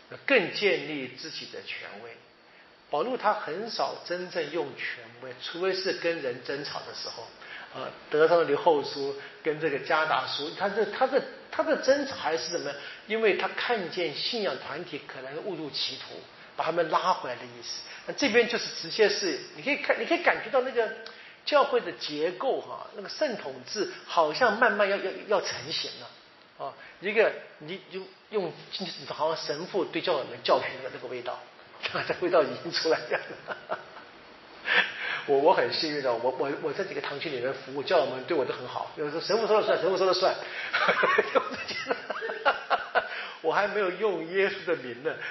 [SPEAKER 1] 更建立自己的权威。保罗他很少真正用权威，除非是跟人争吵的时候。德撒罗尼后书跟这个加达书，他的争吵还是什么？因为他看见信仰团体可能误入歧途，把他们拉回来的意思。那这边就是直接是你可以感觉到那个教会的结构那个圣统制好像慢慢要成型了一个你就用好像神父对教友们教训的那个味道，这味道已经出来了。我很幸运的，我在几个堂区里面服务，教友们对我都很好。有时候神父说了算，神父说了算。我还没有用耶稣的名呢。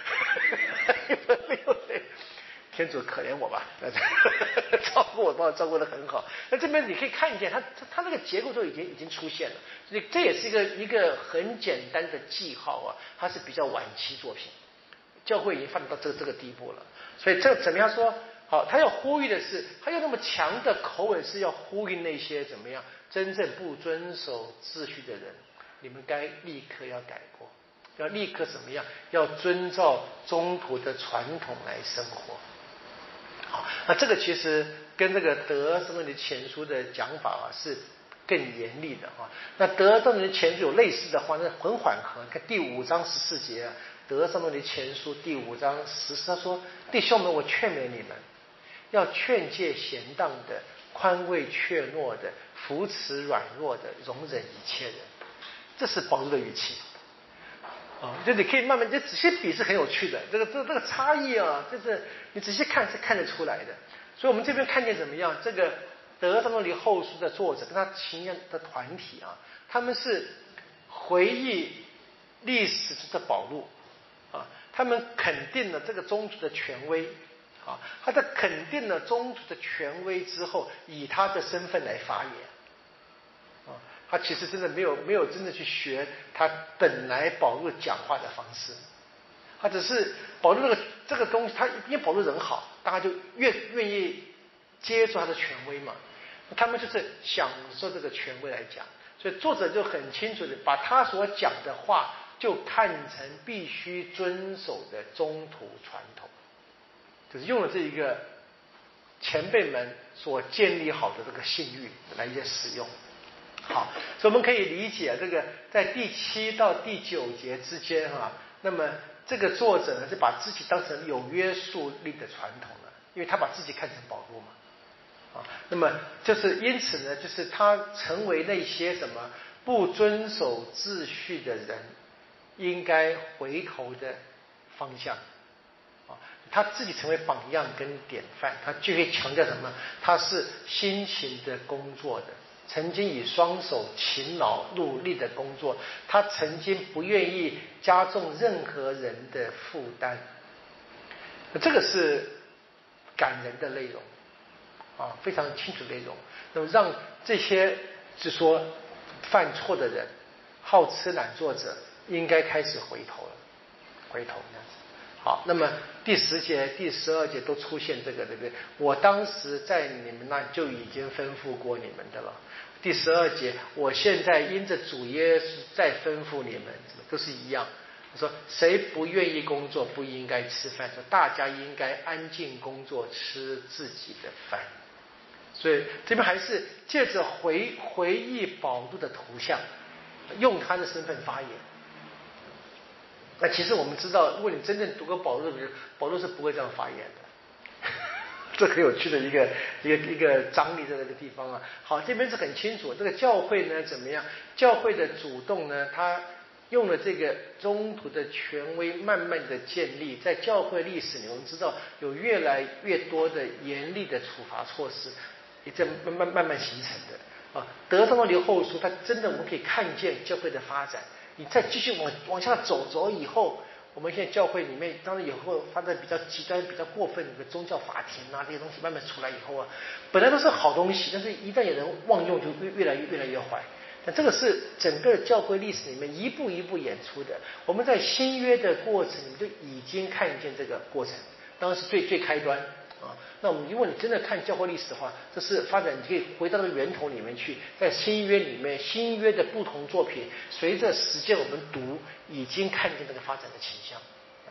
[SPEAKER 1] 天主可怜我吧，照顾我，把我照顾得很好。那这边你可以看见，他那个结构都已经出现了。所以这也是一个很简单的记号它是比较晚期作品。教会已经发展到这个地步了，所以这怎么样说？好，他要呼吁的是，他用那么强的口吻是要呼吁那些怎么样真正不遵守秩序的人，你们该立刻要改过，要立刻怎么样？要遵照宗徒的传统来生活。好，那这个其实跟这个德撒罗尼前书的讲法是更严厉的那德撒罗尼前书有类似的话，那很缓和。看第5章14节德撒罗尼前书第5章14，他说：“弟兄们，我劝勉你们，要劝诫闲荡的，宽慰怯懦的，扶持软弱的，容忍一切人。”这是保罗的语气就你可以慢慢，你仔细比是很有趣的。这个差异就是你仔细看是看得出来的。所以我们这边看见怎么样？这个德撒罗尼后书的作者跟他信仰的团体他们是回忆历史的保罗他们肯定了这个宗族的权威他在肯定了宗族的权威之后，以他的身份来发言他其实真的没有真的去学他本来保罗讲话的方式，他只是保罗这个东西，他因为保罗人好，大家就越愿意接受他的权威嘛。他们就是享受这个权威来讲，所以作者就很清楚的把他所讲的话就看成必须遵守的宗徒传统，就是用了这一个前辈们所建立好的这个信誉来一些使用。好，所以我们可以理解这个在第7到第9节之间那么这个作者呢是把自己当成有约束力的传统了，因为他把自己看成保罗嘛那么就是因此呢，就是他成为那些什么不遵守秩序的人应该回头的方向他自己成为榜样跟典范，他就会强调什么？他是辛勤的工作的，曾经以双手勤劳努力的工作，他曾经不愿意加重任何人的负担。这个是感人的内容非常清楚内容。那么让这些是说犯错的人、好吃懒做者应该开始回头了，回头这样子。好，那么第10节、第12节都出现这个，对不对？我当时在你们那就已经吩咐过你们的了。第12节，我现在因着主耶稣再吩咐你们，都是一样。说谁不愿意工作，不应该吃饭。说大家应该安静工作，吃自己的饭。所以这边还是借着回忆保罗的图像，用他的身份发言。那其实我们知道，如果你真正读过保罗的人，保罗是不会这样发言的。这很有趣的一个张力在这个地方好，这边是很清楚，这个教会呢怎么样？教会的主动呢，他用了这个宗徒的权威，慢慢的建立。在教会历史里，我们知道有越来越多的严厉的处罚措施，也在慢慢形成的德撒罗尼后书，它真的我们可以看见教会的发展。你再继续往下走以后，我们现在教会里面当然以后发展比较极端、比较过分的宗教法庭这些东西慢慢出来以后本来都是好东西，但是一旦有人妄用，就越来越坏。但这个是整个教会历史里面一步一步演出的。我们在新约的过程里面就已经看见这个过程，当然是最开端那我们如果你真的看教会历史的话，这是发展，你可以回到这个源头里面去，在新约里面，新约的不同作品，随着时间我们读，已经看见这个发展的倾向。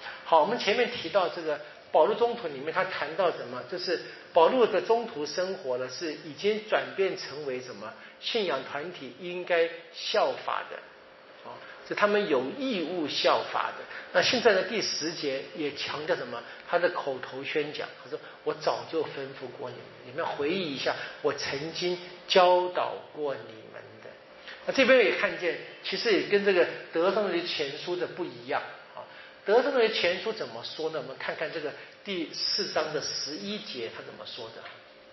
[SPEAKER 1] 好，我们前面提到这个保禄中途里面，他谈到什么？就是保禄的中途生活呢，是已经转变成为什么信仰团体应该效法的，是他们有义务效法的。那现在的第10节也强调什么？他的口头宣讲，他说：“我早就吩咐过你们，你们要回忆一下，我曾经教导过你们的。”那这边也看见，其实也跟这个德撒罗尼迦前书的不一样啊。德撒罗尼迦前书怎么说呢？我们看看这个第4章的11节，他怎么说的？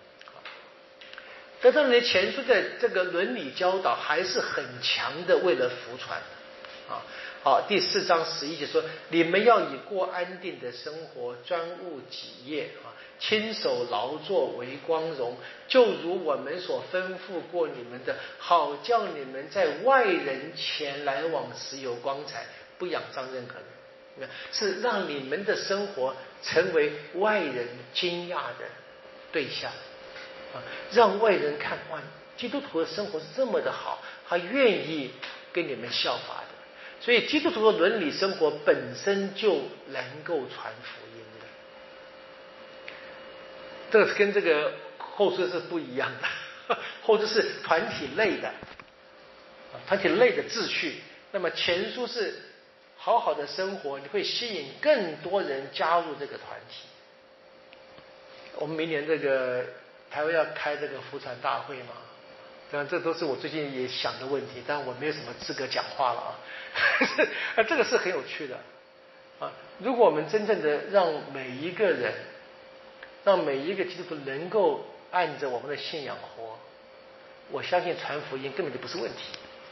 [SPEAKER 1] 德撒罗尼迦前书的这个伦理教导还是很强的，为了服传。好，第4章11节说：“你们要以过安定的生活，专务己业亲手劳作为光荣，就如我们所吩咐过你们的，好叫你们在外人前来往时有光彩，不仰仗任何人。”是让你们的生活成为外人惊讶的对象让外人看，哇，基督徒的生活是这么的好，他愿意跟你们效法的。所以基督徒的伦理生活本身就能够传福音的，这个跟这个后书是不一样的。后书是团体类的，团体类的秩序。那么前书是好好的生活，你会吸引更多人加入这个团体。我们明年这个台湾要开这个福传大会嘛，当然这都是我最近也想的问题，但我没有什么资格讲话了这个是很有趣的如果我们真正的让每一个人，让每一个基督徒能够按着我们的信仰活，我相信传福音根本就不是问题。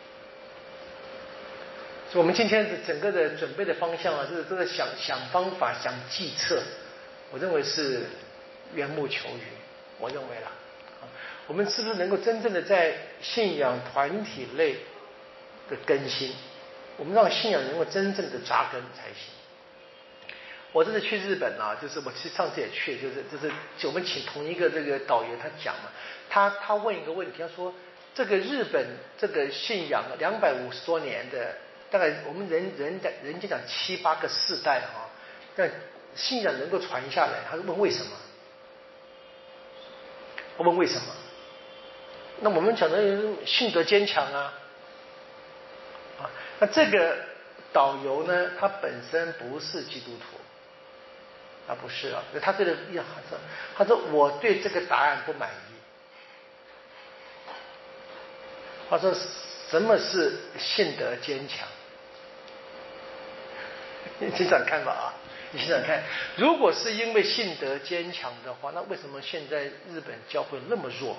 [SPEAKER 1] 所以我们今天的整个的准备的方向就是都在想方法、想计策，我认为是缘木求鱼。我认为啦，我们是不是能够真正的在信仰团体类的更新？我们让信仰能够真正的扎根才行。我这次去日本就是我其实上次也去，就是我们请同一个这个导游他讲嘛，他问一个问题，他说这个日本这个信仰250多年的，大概我们人家讲7、8个世代但信仰能够传下来，他问为什么？我问为什么？那我们讲的信德坚强那这个导游呢，他本身不是基督徒，他不是他这个他说我对这个答案不满意。他说什么是信德坚强？你想想看吧你想想看，如果是因为信德坚强的话，那为什么现在日本教会那么弱？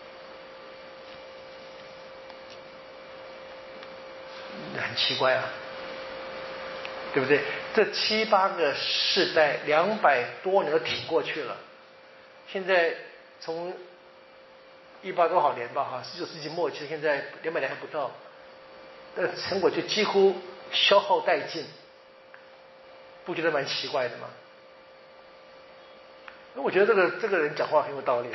[SPEAKER 1] 很奇怪对不对？这7、8个世代200多年都挺过去了，现在从100多少年吧19世纪末期，现在200年还不到，成果就几乎消耗殆尽，不觉得蛮奇怪的吗？我觉得这个人讲话很有道理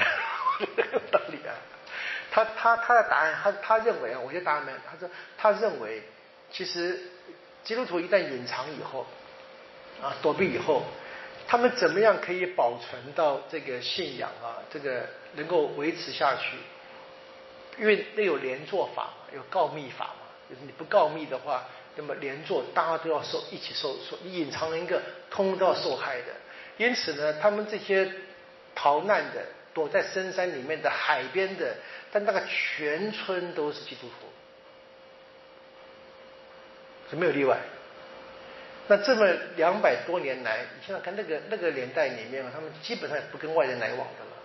[SPEAKER 1] 他的答案，他认为我觉得答案他说他认为其实基督徒一旦隐藏以后躲避以后，他们怎么样可以保存到这个信仰这个能够维持下去？因为那有连坐法有告密法就是你不告密的话，那么连坐大家都要一起受，你隐藏了一个，通通都要受害的。因此呢，他们这些逃难的、躲在深山里面的、海边的，但那个全村都是基督徒，是没有例外。那这么200多年来，你想想看，那个年代里面他们基本上也不跟外人来往的了，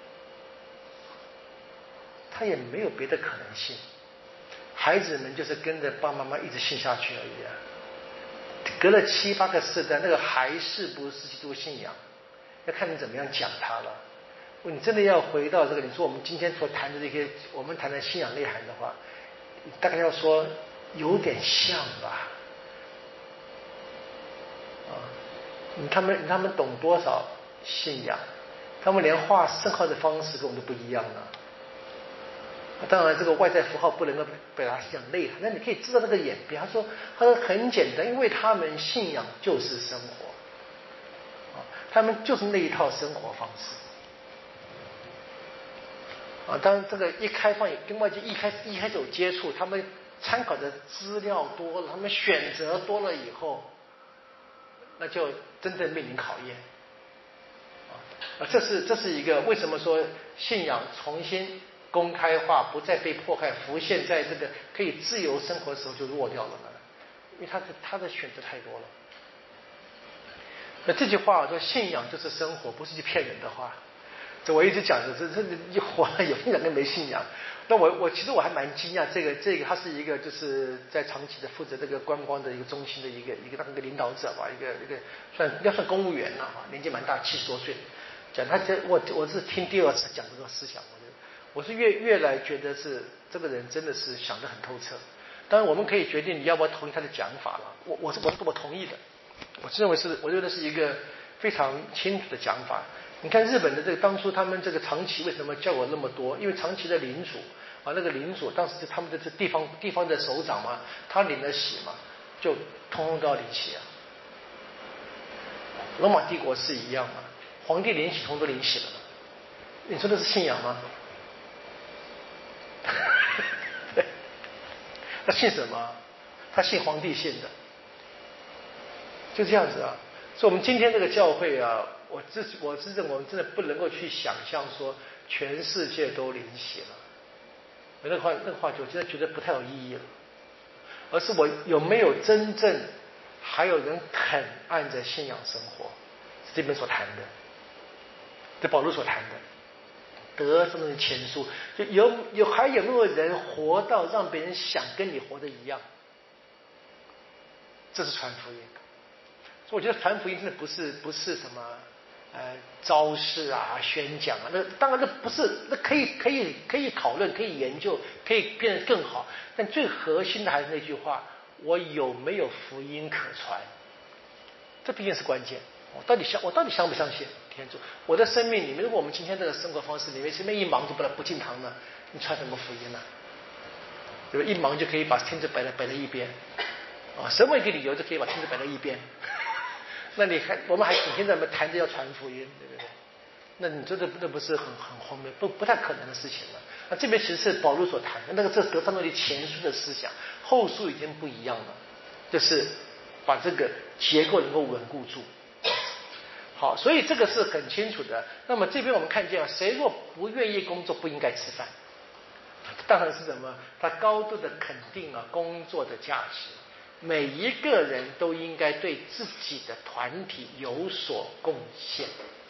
[SPEAKER 1] 他也没有别的可能性。孩子们就是跟着爸爸妈妈一直信下去而已隔了7、8个世代，那个还是不是基督信仰，要看你怎么样讲它了。你真的要回到这个，你说我们今天所谈的这些，我们谈的信仰内涵的话，大概要说有点像吧。他们懂多少信仰？他们连画圣号的方式跟我们都不一样了。当然，这个外在符号不能够表达信仰内涵，那你可以知道那个演变。他说很简单，因为他们信仰就是生活。 他们就是那一套生活方式。当这个一开放，跟外界一开始有接触，他们参考的资料多了，他们选择多了以后，那就真正面临考验。这是一个为什么说信仰重新公开化，不再被迫害，浮现在这个可以自由生活的时候就弱掉了呢？因为他的选择太多了。那这句话说信仰就是生活，不是去骗人的话。这我一直讲的，这一活了有信仰跟没信仰。那我其实我还蛮惊讶，这个他是一个就是在长期的负责这个观光的一个中心的一个当个领导者吧，一个应该算公务员了，年纪蛮大，70多岁。讲他我是听第二次讲这个思想，我是越来觉得是这个人真的是想得很透彻。当然我们可以决定你要不要同意他的讲法了，我同意的。我认为是一个非常清楚的讲法。你看日本的这个当初他们这个长崎为什么教我那么多？因为长崎的领主那个领主当时就他们的这地方的首长嘛，他领了血嘛，就通通都要领血啊。罗马帝国是一样嘛，皇帝领血通通都领血了嘛。你说这是信仰吗？他信什么？他信皇帝信的，就这样子啊。所以我们今天这个教会啊，我是认为我们真的不能够去想象说全世界都领血了，那个话就真的觉得不太有意义了。而是我有没有真正还有人肯按着信仰生活，是这边所谈的，这保罗所谈的。得这么的前书，就还有没有人活到让别人想跟你活的一样？这是传福音。所以我觉得传福音真的不是什么招式啊、宣讲啊，那当然这不是，那可以讨论、可以研究、可以变得更好。但最核心的还是那句话：我有没有福音可传？这毕竟是关键。我到底相不相信天主？我的生命里面，如果我们今天这个生活方式里面随便一忙就不进堂了，你传什么福音呢？对吧？一忙就可以把天主摆在一边什么一个理由就可以把天主摆在一边？那我们还整天在那谈着要传福音，对不对？那你这不是很荒谬，不太可能的事情了。那这边其实是保罗所谈的那个，这德撒罗尼前书的思想，后书已经不一样了，就是把这个结构能够稳固住。好，所以这个是很清楚的。那么这边我们看见谁若不愿意工作，不应该吃饭。当然是什么？他高度的肯定工作的价值。每一个人都应该对自己的团体有所贡献，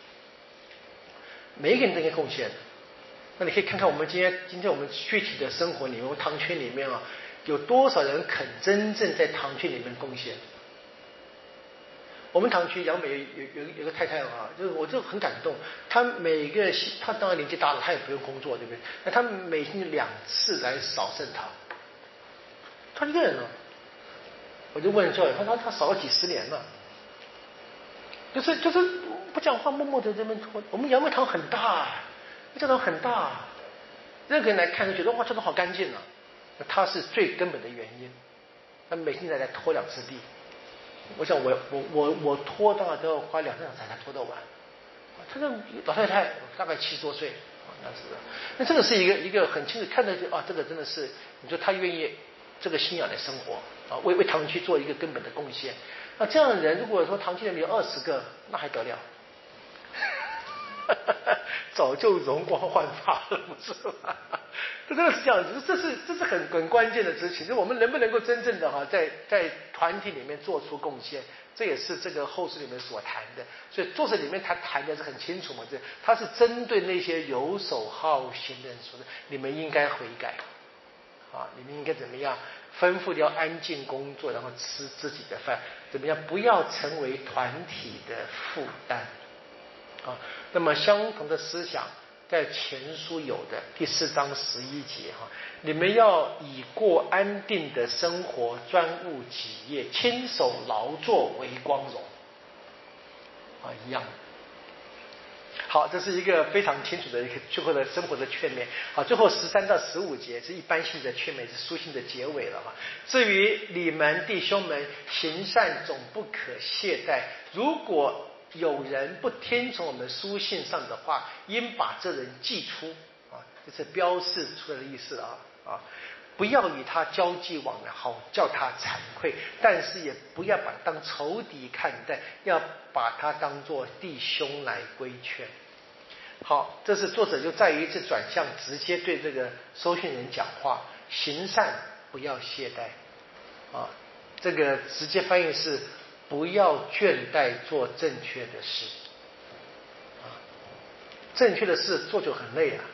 [SPEAKER 1] 每一个人都应该贡献。那你可以看看我们今天我们具体的生活里面，我们堂区里面有多少人肯真正在堂区里面贡献？我们堂区杨美有个太太就是我就很感动，她她当然年纪大了，她也不用工作，对不对？那她每星期2次来扫圣堂，她一个人我就问教友，他扫了几10年了，就是不讲话，默默的这边。我们杨梅堂很大，教堂很大，任何人来看都觉得哇，教堂好干净啊。那他是最根本的原因。他每天来拖2次地，我想我拖大概都要花2-3小时才拖得完。他这老太太大概70多岁，那是的。那这个是一个很清楚看得见这个真的是，你说他愿意这个信仰来生活为堂区做一个根本的贡献。那这样的人，如果说堂区里面有20个，那还得了？早就容光焕发了，不是吗？这真的是这样子，这是很关键的事情。就我们能不能够真正的在团体里面做出贡献，这也是这个后世里面所谈的。所以作者里面他谈的是很清楚嘛，他是针对那些游手好闲的人说的，你们应该悔改你们应该怎么样？吩咐要安静工作，然后吃自己的饭，怎么样？不要成为团体的负担那么相同的思想在前书有的第4章11节你们要以过安定的生活，专务己业，亲手劳作为光荣一样。好，这是一个非常清楚的一个最后的生活的劝勉。好，最后13到15节是一般性的劝勉，是书信的结尾了至于你们弟兄们行善总不可懈怠，如果有人不听从我们书信上的话，应把这人祭出啊，这是标示出来的意思啊。不要与他交际往来，好叫他惭愧，但是也不要把他当仇敌看待，要把他当作弟兄来规劝。好，这是作者就在于这转向直接对这个收信人讲话，行善不要懈怠啊。这个直接翻译是不要倦怠做正确的事啊，正确的事做就很累啊，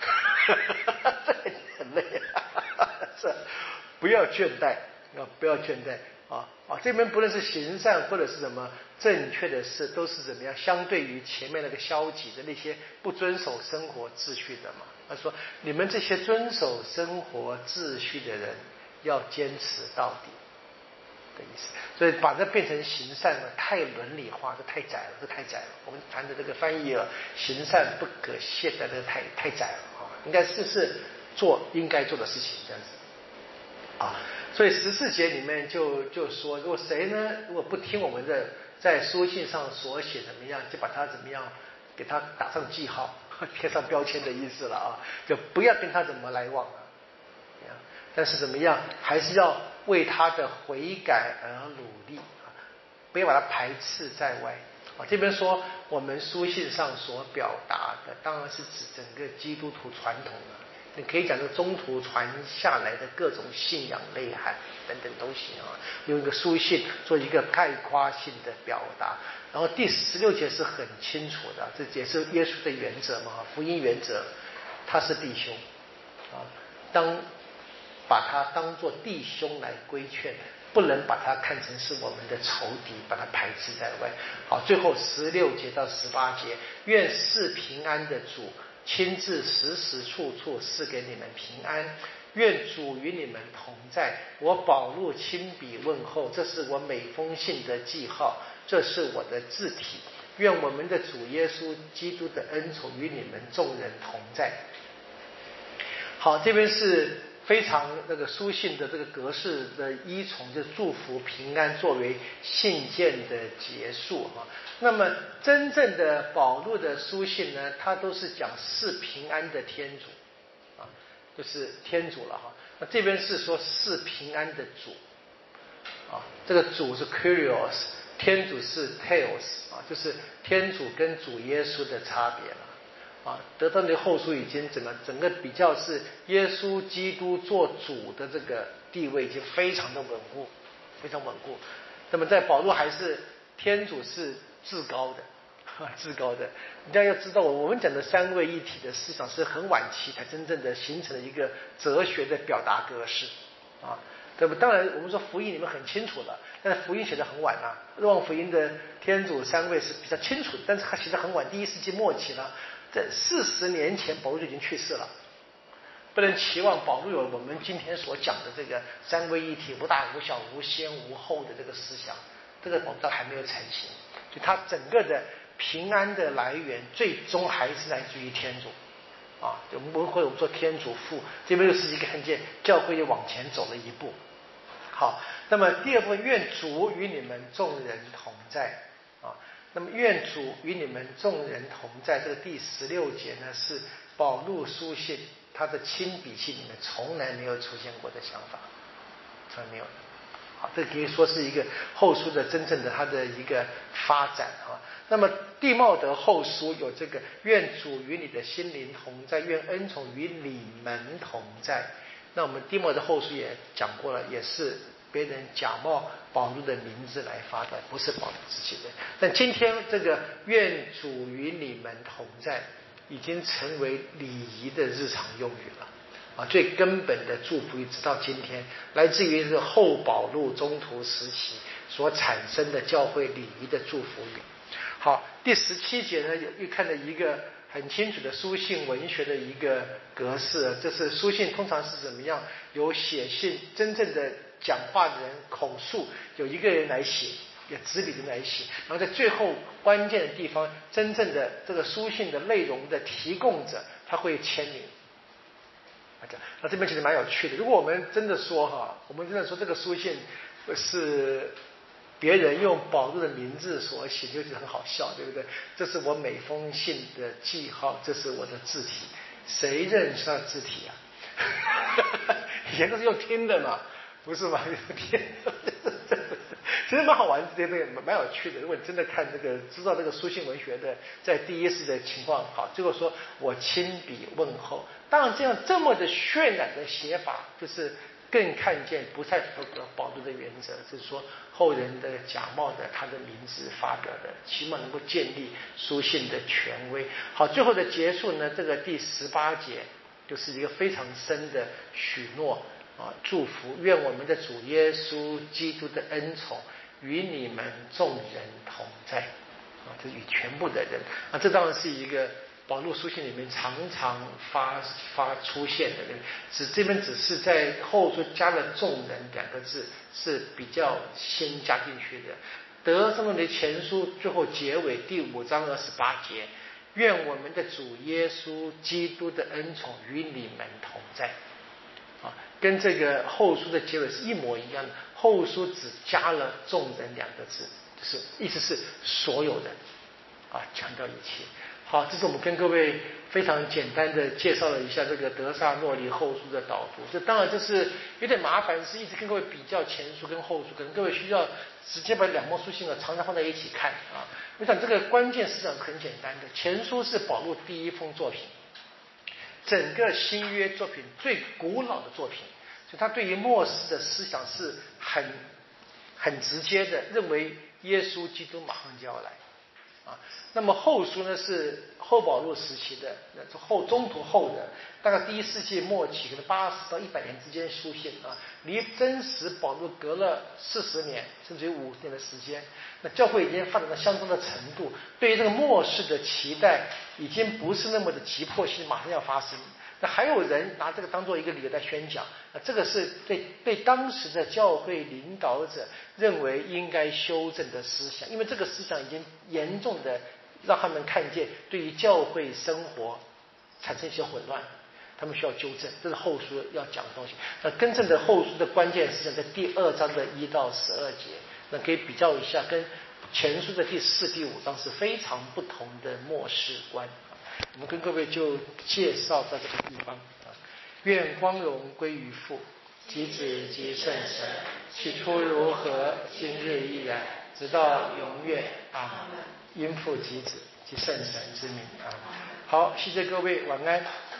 [SPEAKER 1] 很累啊，是不要倦怠啊，不要倦怠啊。这边不论是行善或者是什么正确的事，都是怎么样？相对于前面那个消极的那些不遵守生活秩序的嘛，他说你们这些遵守生活秩序的人要坚持到底的意思。所以把这变成行善呢，太伦理化，这太窄了，这太窄了。我们谈的这个翻译了，行善不可懈怠，这个太窄了啊，应该是做应该做的事情这样子啊。所以14节里面就说，如果谁呢，如果不听我们的在书信上所写怎么样，就把他怎么样，给他打上记号，贴上标签的意思了啊，就不要跟他怎么来往了。但是怎么样，还是要为他的悔改而努力啊，不要把他排斥在外啊。这边说我们书信上所表达的，当然是指整个基督徒传统了。你可以讲这个中途传下来的各种信仰内涵等等东西啊，用一个书信做一个概括性的表达。然后第16节是很清楚的，这也是耶稣的原则嘛，福音原则，他是弟兄啊，把他当作弟兄来规劝，不能把他看成是我们的仇敌，把他排斥在外。好，最后16节到18节，愿赐平安的主亲自时时处处赐给你们平安，愿主与你们同在。我保禄亲笔问候，这是我每封信的记号，这是我的字体。愿我们的主耶稣基督的恩宠与你们众人同在。好，这边是非常那个书信的这个格式的依从，就是祝福平安作为信件的结束啊。那么真正的保禄的书信呢，它都是讲是平安的天主啊，就是天主了哈。那这边是说是平安的主啊，这个主是 Kyrios， 天主是 Theos 啊，就是天主跟主耶稣的差别了。啊，德特的后书已经整个比较是耶稣基督做主的这个地位已经非常的稳固，非常稳固。那么在保禄还是天主是至高的，至高的。大家要知道，我们讲的三位一体的思想是很晚期才真正的形成了一个哲学的表达格式啊。对不？当然，我们说福音你们很清楚了，但是福音写得很晚啊。若望福音的天主三位是比较清楚的，但是他写得很晚，第1世纪末期了。在40年前，保禄就已经去世了，不能期望保禄有我们今天所讲的这个三位一体、无大无小、无先无后的这个思想，这个保禄还没有成型。所以他整个的平安的来源，最终还是来自于天主啊。我们说天主父，这边又是一个看见教会又往前走了一步。好，那么第二部分，愿主与你们众人同在啊。那么愿主与你们众人同在，这个第16节呢，是保禄书信他的亲笔信里面从来没有出现过的想法，从来没有的。好，这可以说是一个后书的真正的它的一个发展啊。那么弟茂德后书有这个愿主与你的心灵同在，愿恩宠与你们同在。那我们弟茂德后书也讲过了，也是别人假冒保禄的名字来发的，不是保禄自己的。但今天这个愿主与你们同在已经成为礼仪的日常用语了啊，最根本的祝福一直到今天，来自于是后保禄中途时期所产生的教会礼仪的祝福语。好，第17节呢，又看了一个很清楚的书信文学的一个格式，这是书信通常是怎么样，由写信真正的讲话的人口述，有一个人来写，有执笔人来写，然后在最后关键的地方，真正的这个书信的内容的提供者他会签名。那这边其实蛮有趣的。如果我们真的说这个书信是别人用保禄的名字所写，就觉得很好笑，对不对？这是我每封信的记号，这是我的字体，谁认识他的字体啊？以前都是用听的嘛，不是吗？用听的。其实蛮好玩，这个蛮有趣的。如果你真的看这个，知道这个书信文学的在第一世的情况，好，最后说我亲笔问候。当然，这么的渲染的写法，就是更看见不太符合保禄的原则，就是说后人的假冒的他的名字发表的，起码能够建立书信的权威。好，最后的结束呢，这个第18节就是一个非常深的许诺啊，祝福，愿我们的主耶稣基督的恩宠与你们众人同在啊，这是与全部的人啊，这当然是一个保禄书信里面常常发出现的，这边只是在后书加了众人2个字，是比较先加进去的。得圣的前书最后结尾第5章28节，愿我们的主耶稣基督的恩宠与你们同在啊，跟这个后书的结尾是一模一样的。后书只加了众人2个字，就是意思是所有人啊，强调一切。好，这是我们跟各位非常简单的介绍了一下这个德萨诺尼后书的导读。这当然就是有点麻烦，是一直跟各位比较前书跟后书，可能各位需要直接把2封书信常常放在一起看啊。我想这个关键思想很简单的，前书是保禄第1封作品，整个新约作品最古老的作品，所以他对于末世的思想是很直接的，认为耶稣基督马上就要来啊。那么后书呢是后保禄时期的，中途后的，大概第1世纪末期，可能80到100年之间书信啊，离真实保禄隔了40年甚至于50年的时间。那教会已经发展到相当的程度，对于这个末世的期待已经不是那么的急迫性，马上要发生。那还有人拿这个当做一个理由来宣讲，这个是对当时的教会领导者认为应该修正的思想，因为这个思想已经严重的让他们看见对于教会生活产生一些混乱，他们需要纠正，这是后书要讲的东西。那真正的后书的关键思想在第2章的1到12节，那可以比较一下，跟前书的第4、第5章是非常不同的末世观。我们跟各位就介绍到这个地方啊。愿光荣归于父、及子、及圣神，起初如何，今日亦然，直到永远。阿们。因父及子及圣神之名啊。好，谢谢各位，晚安。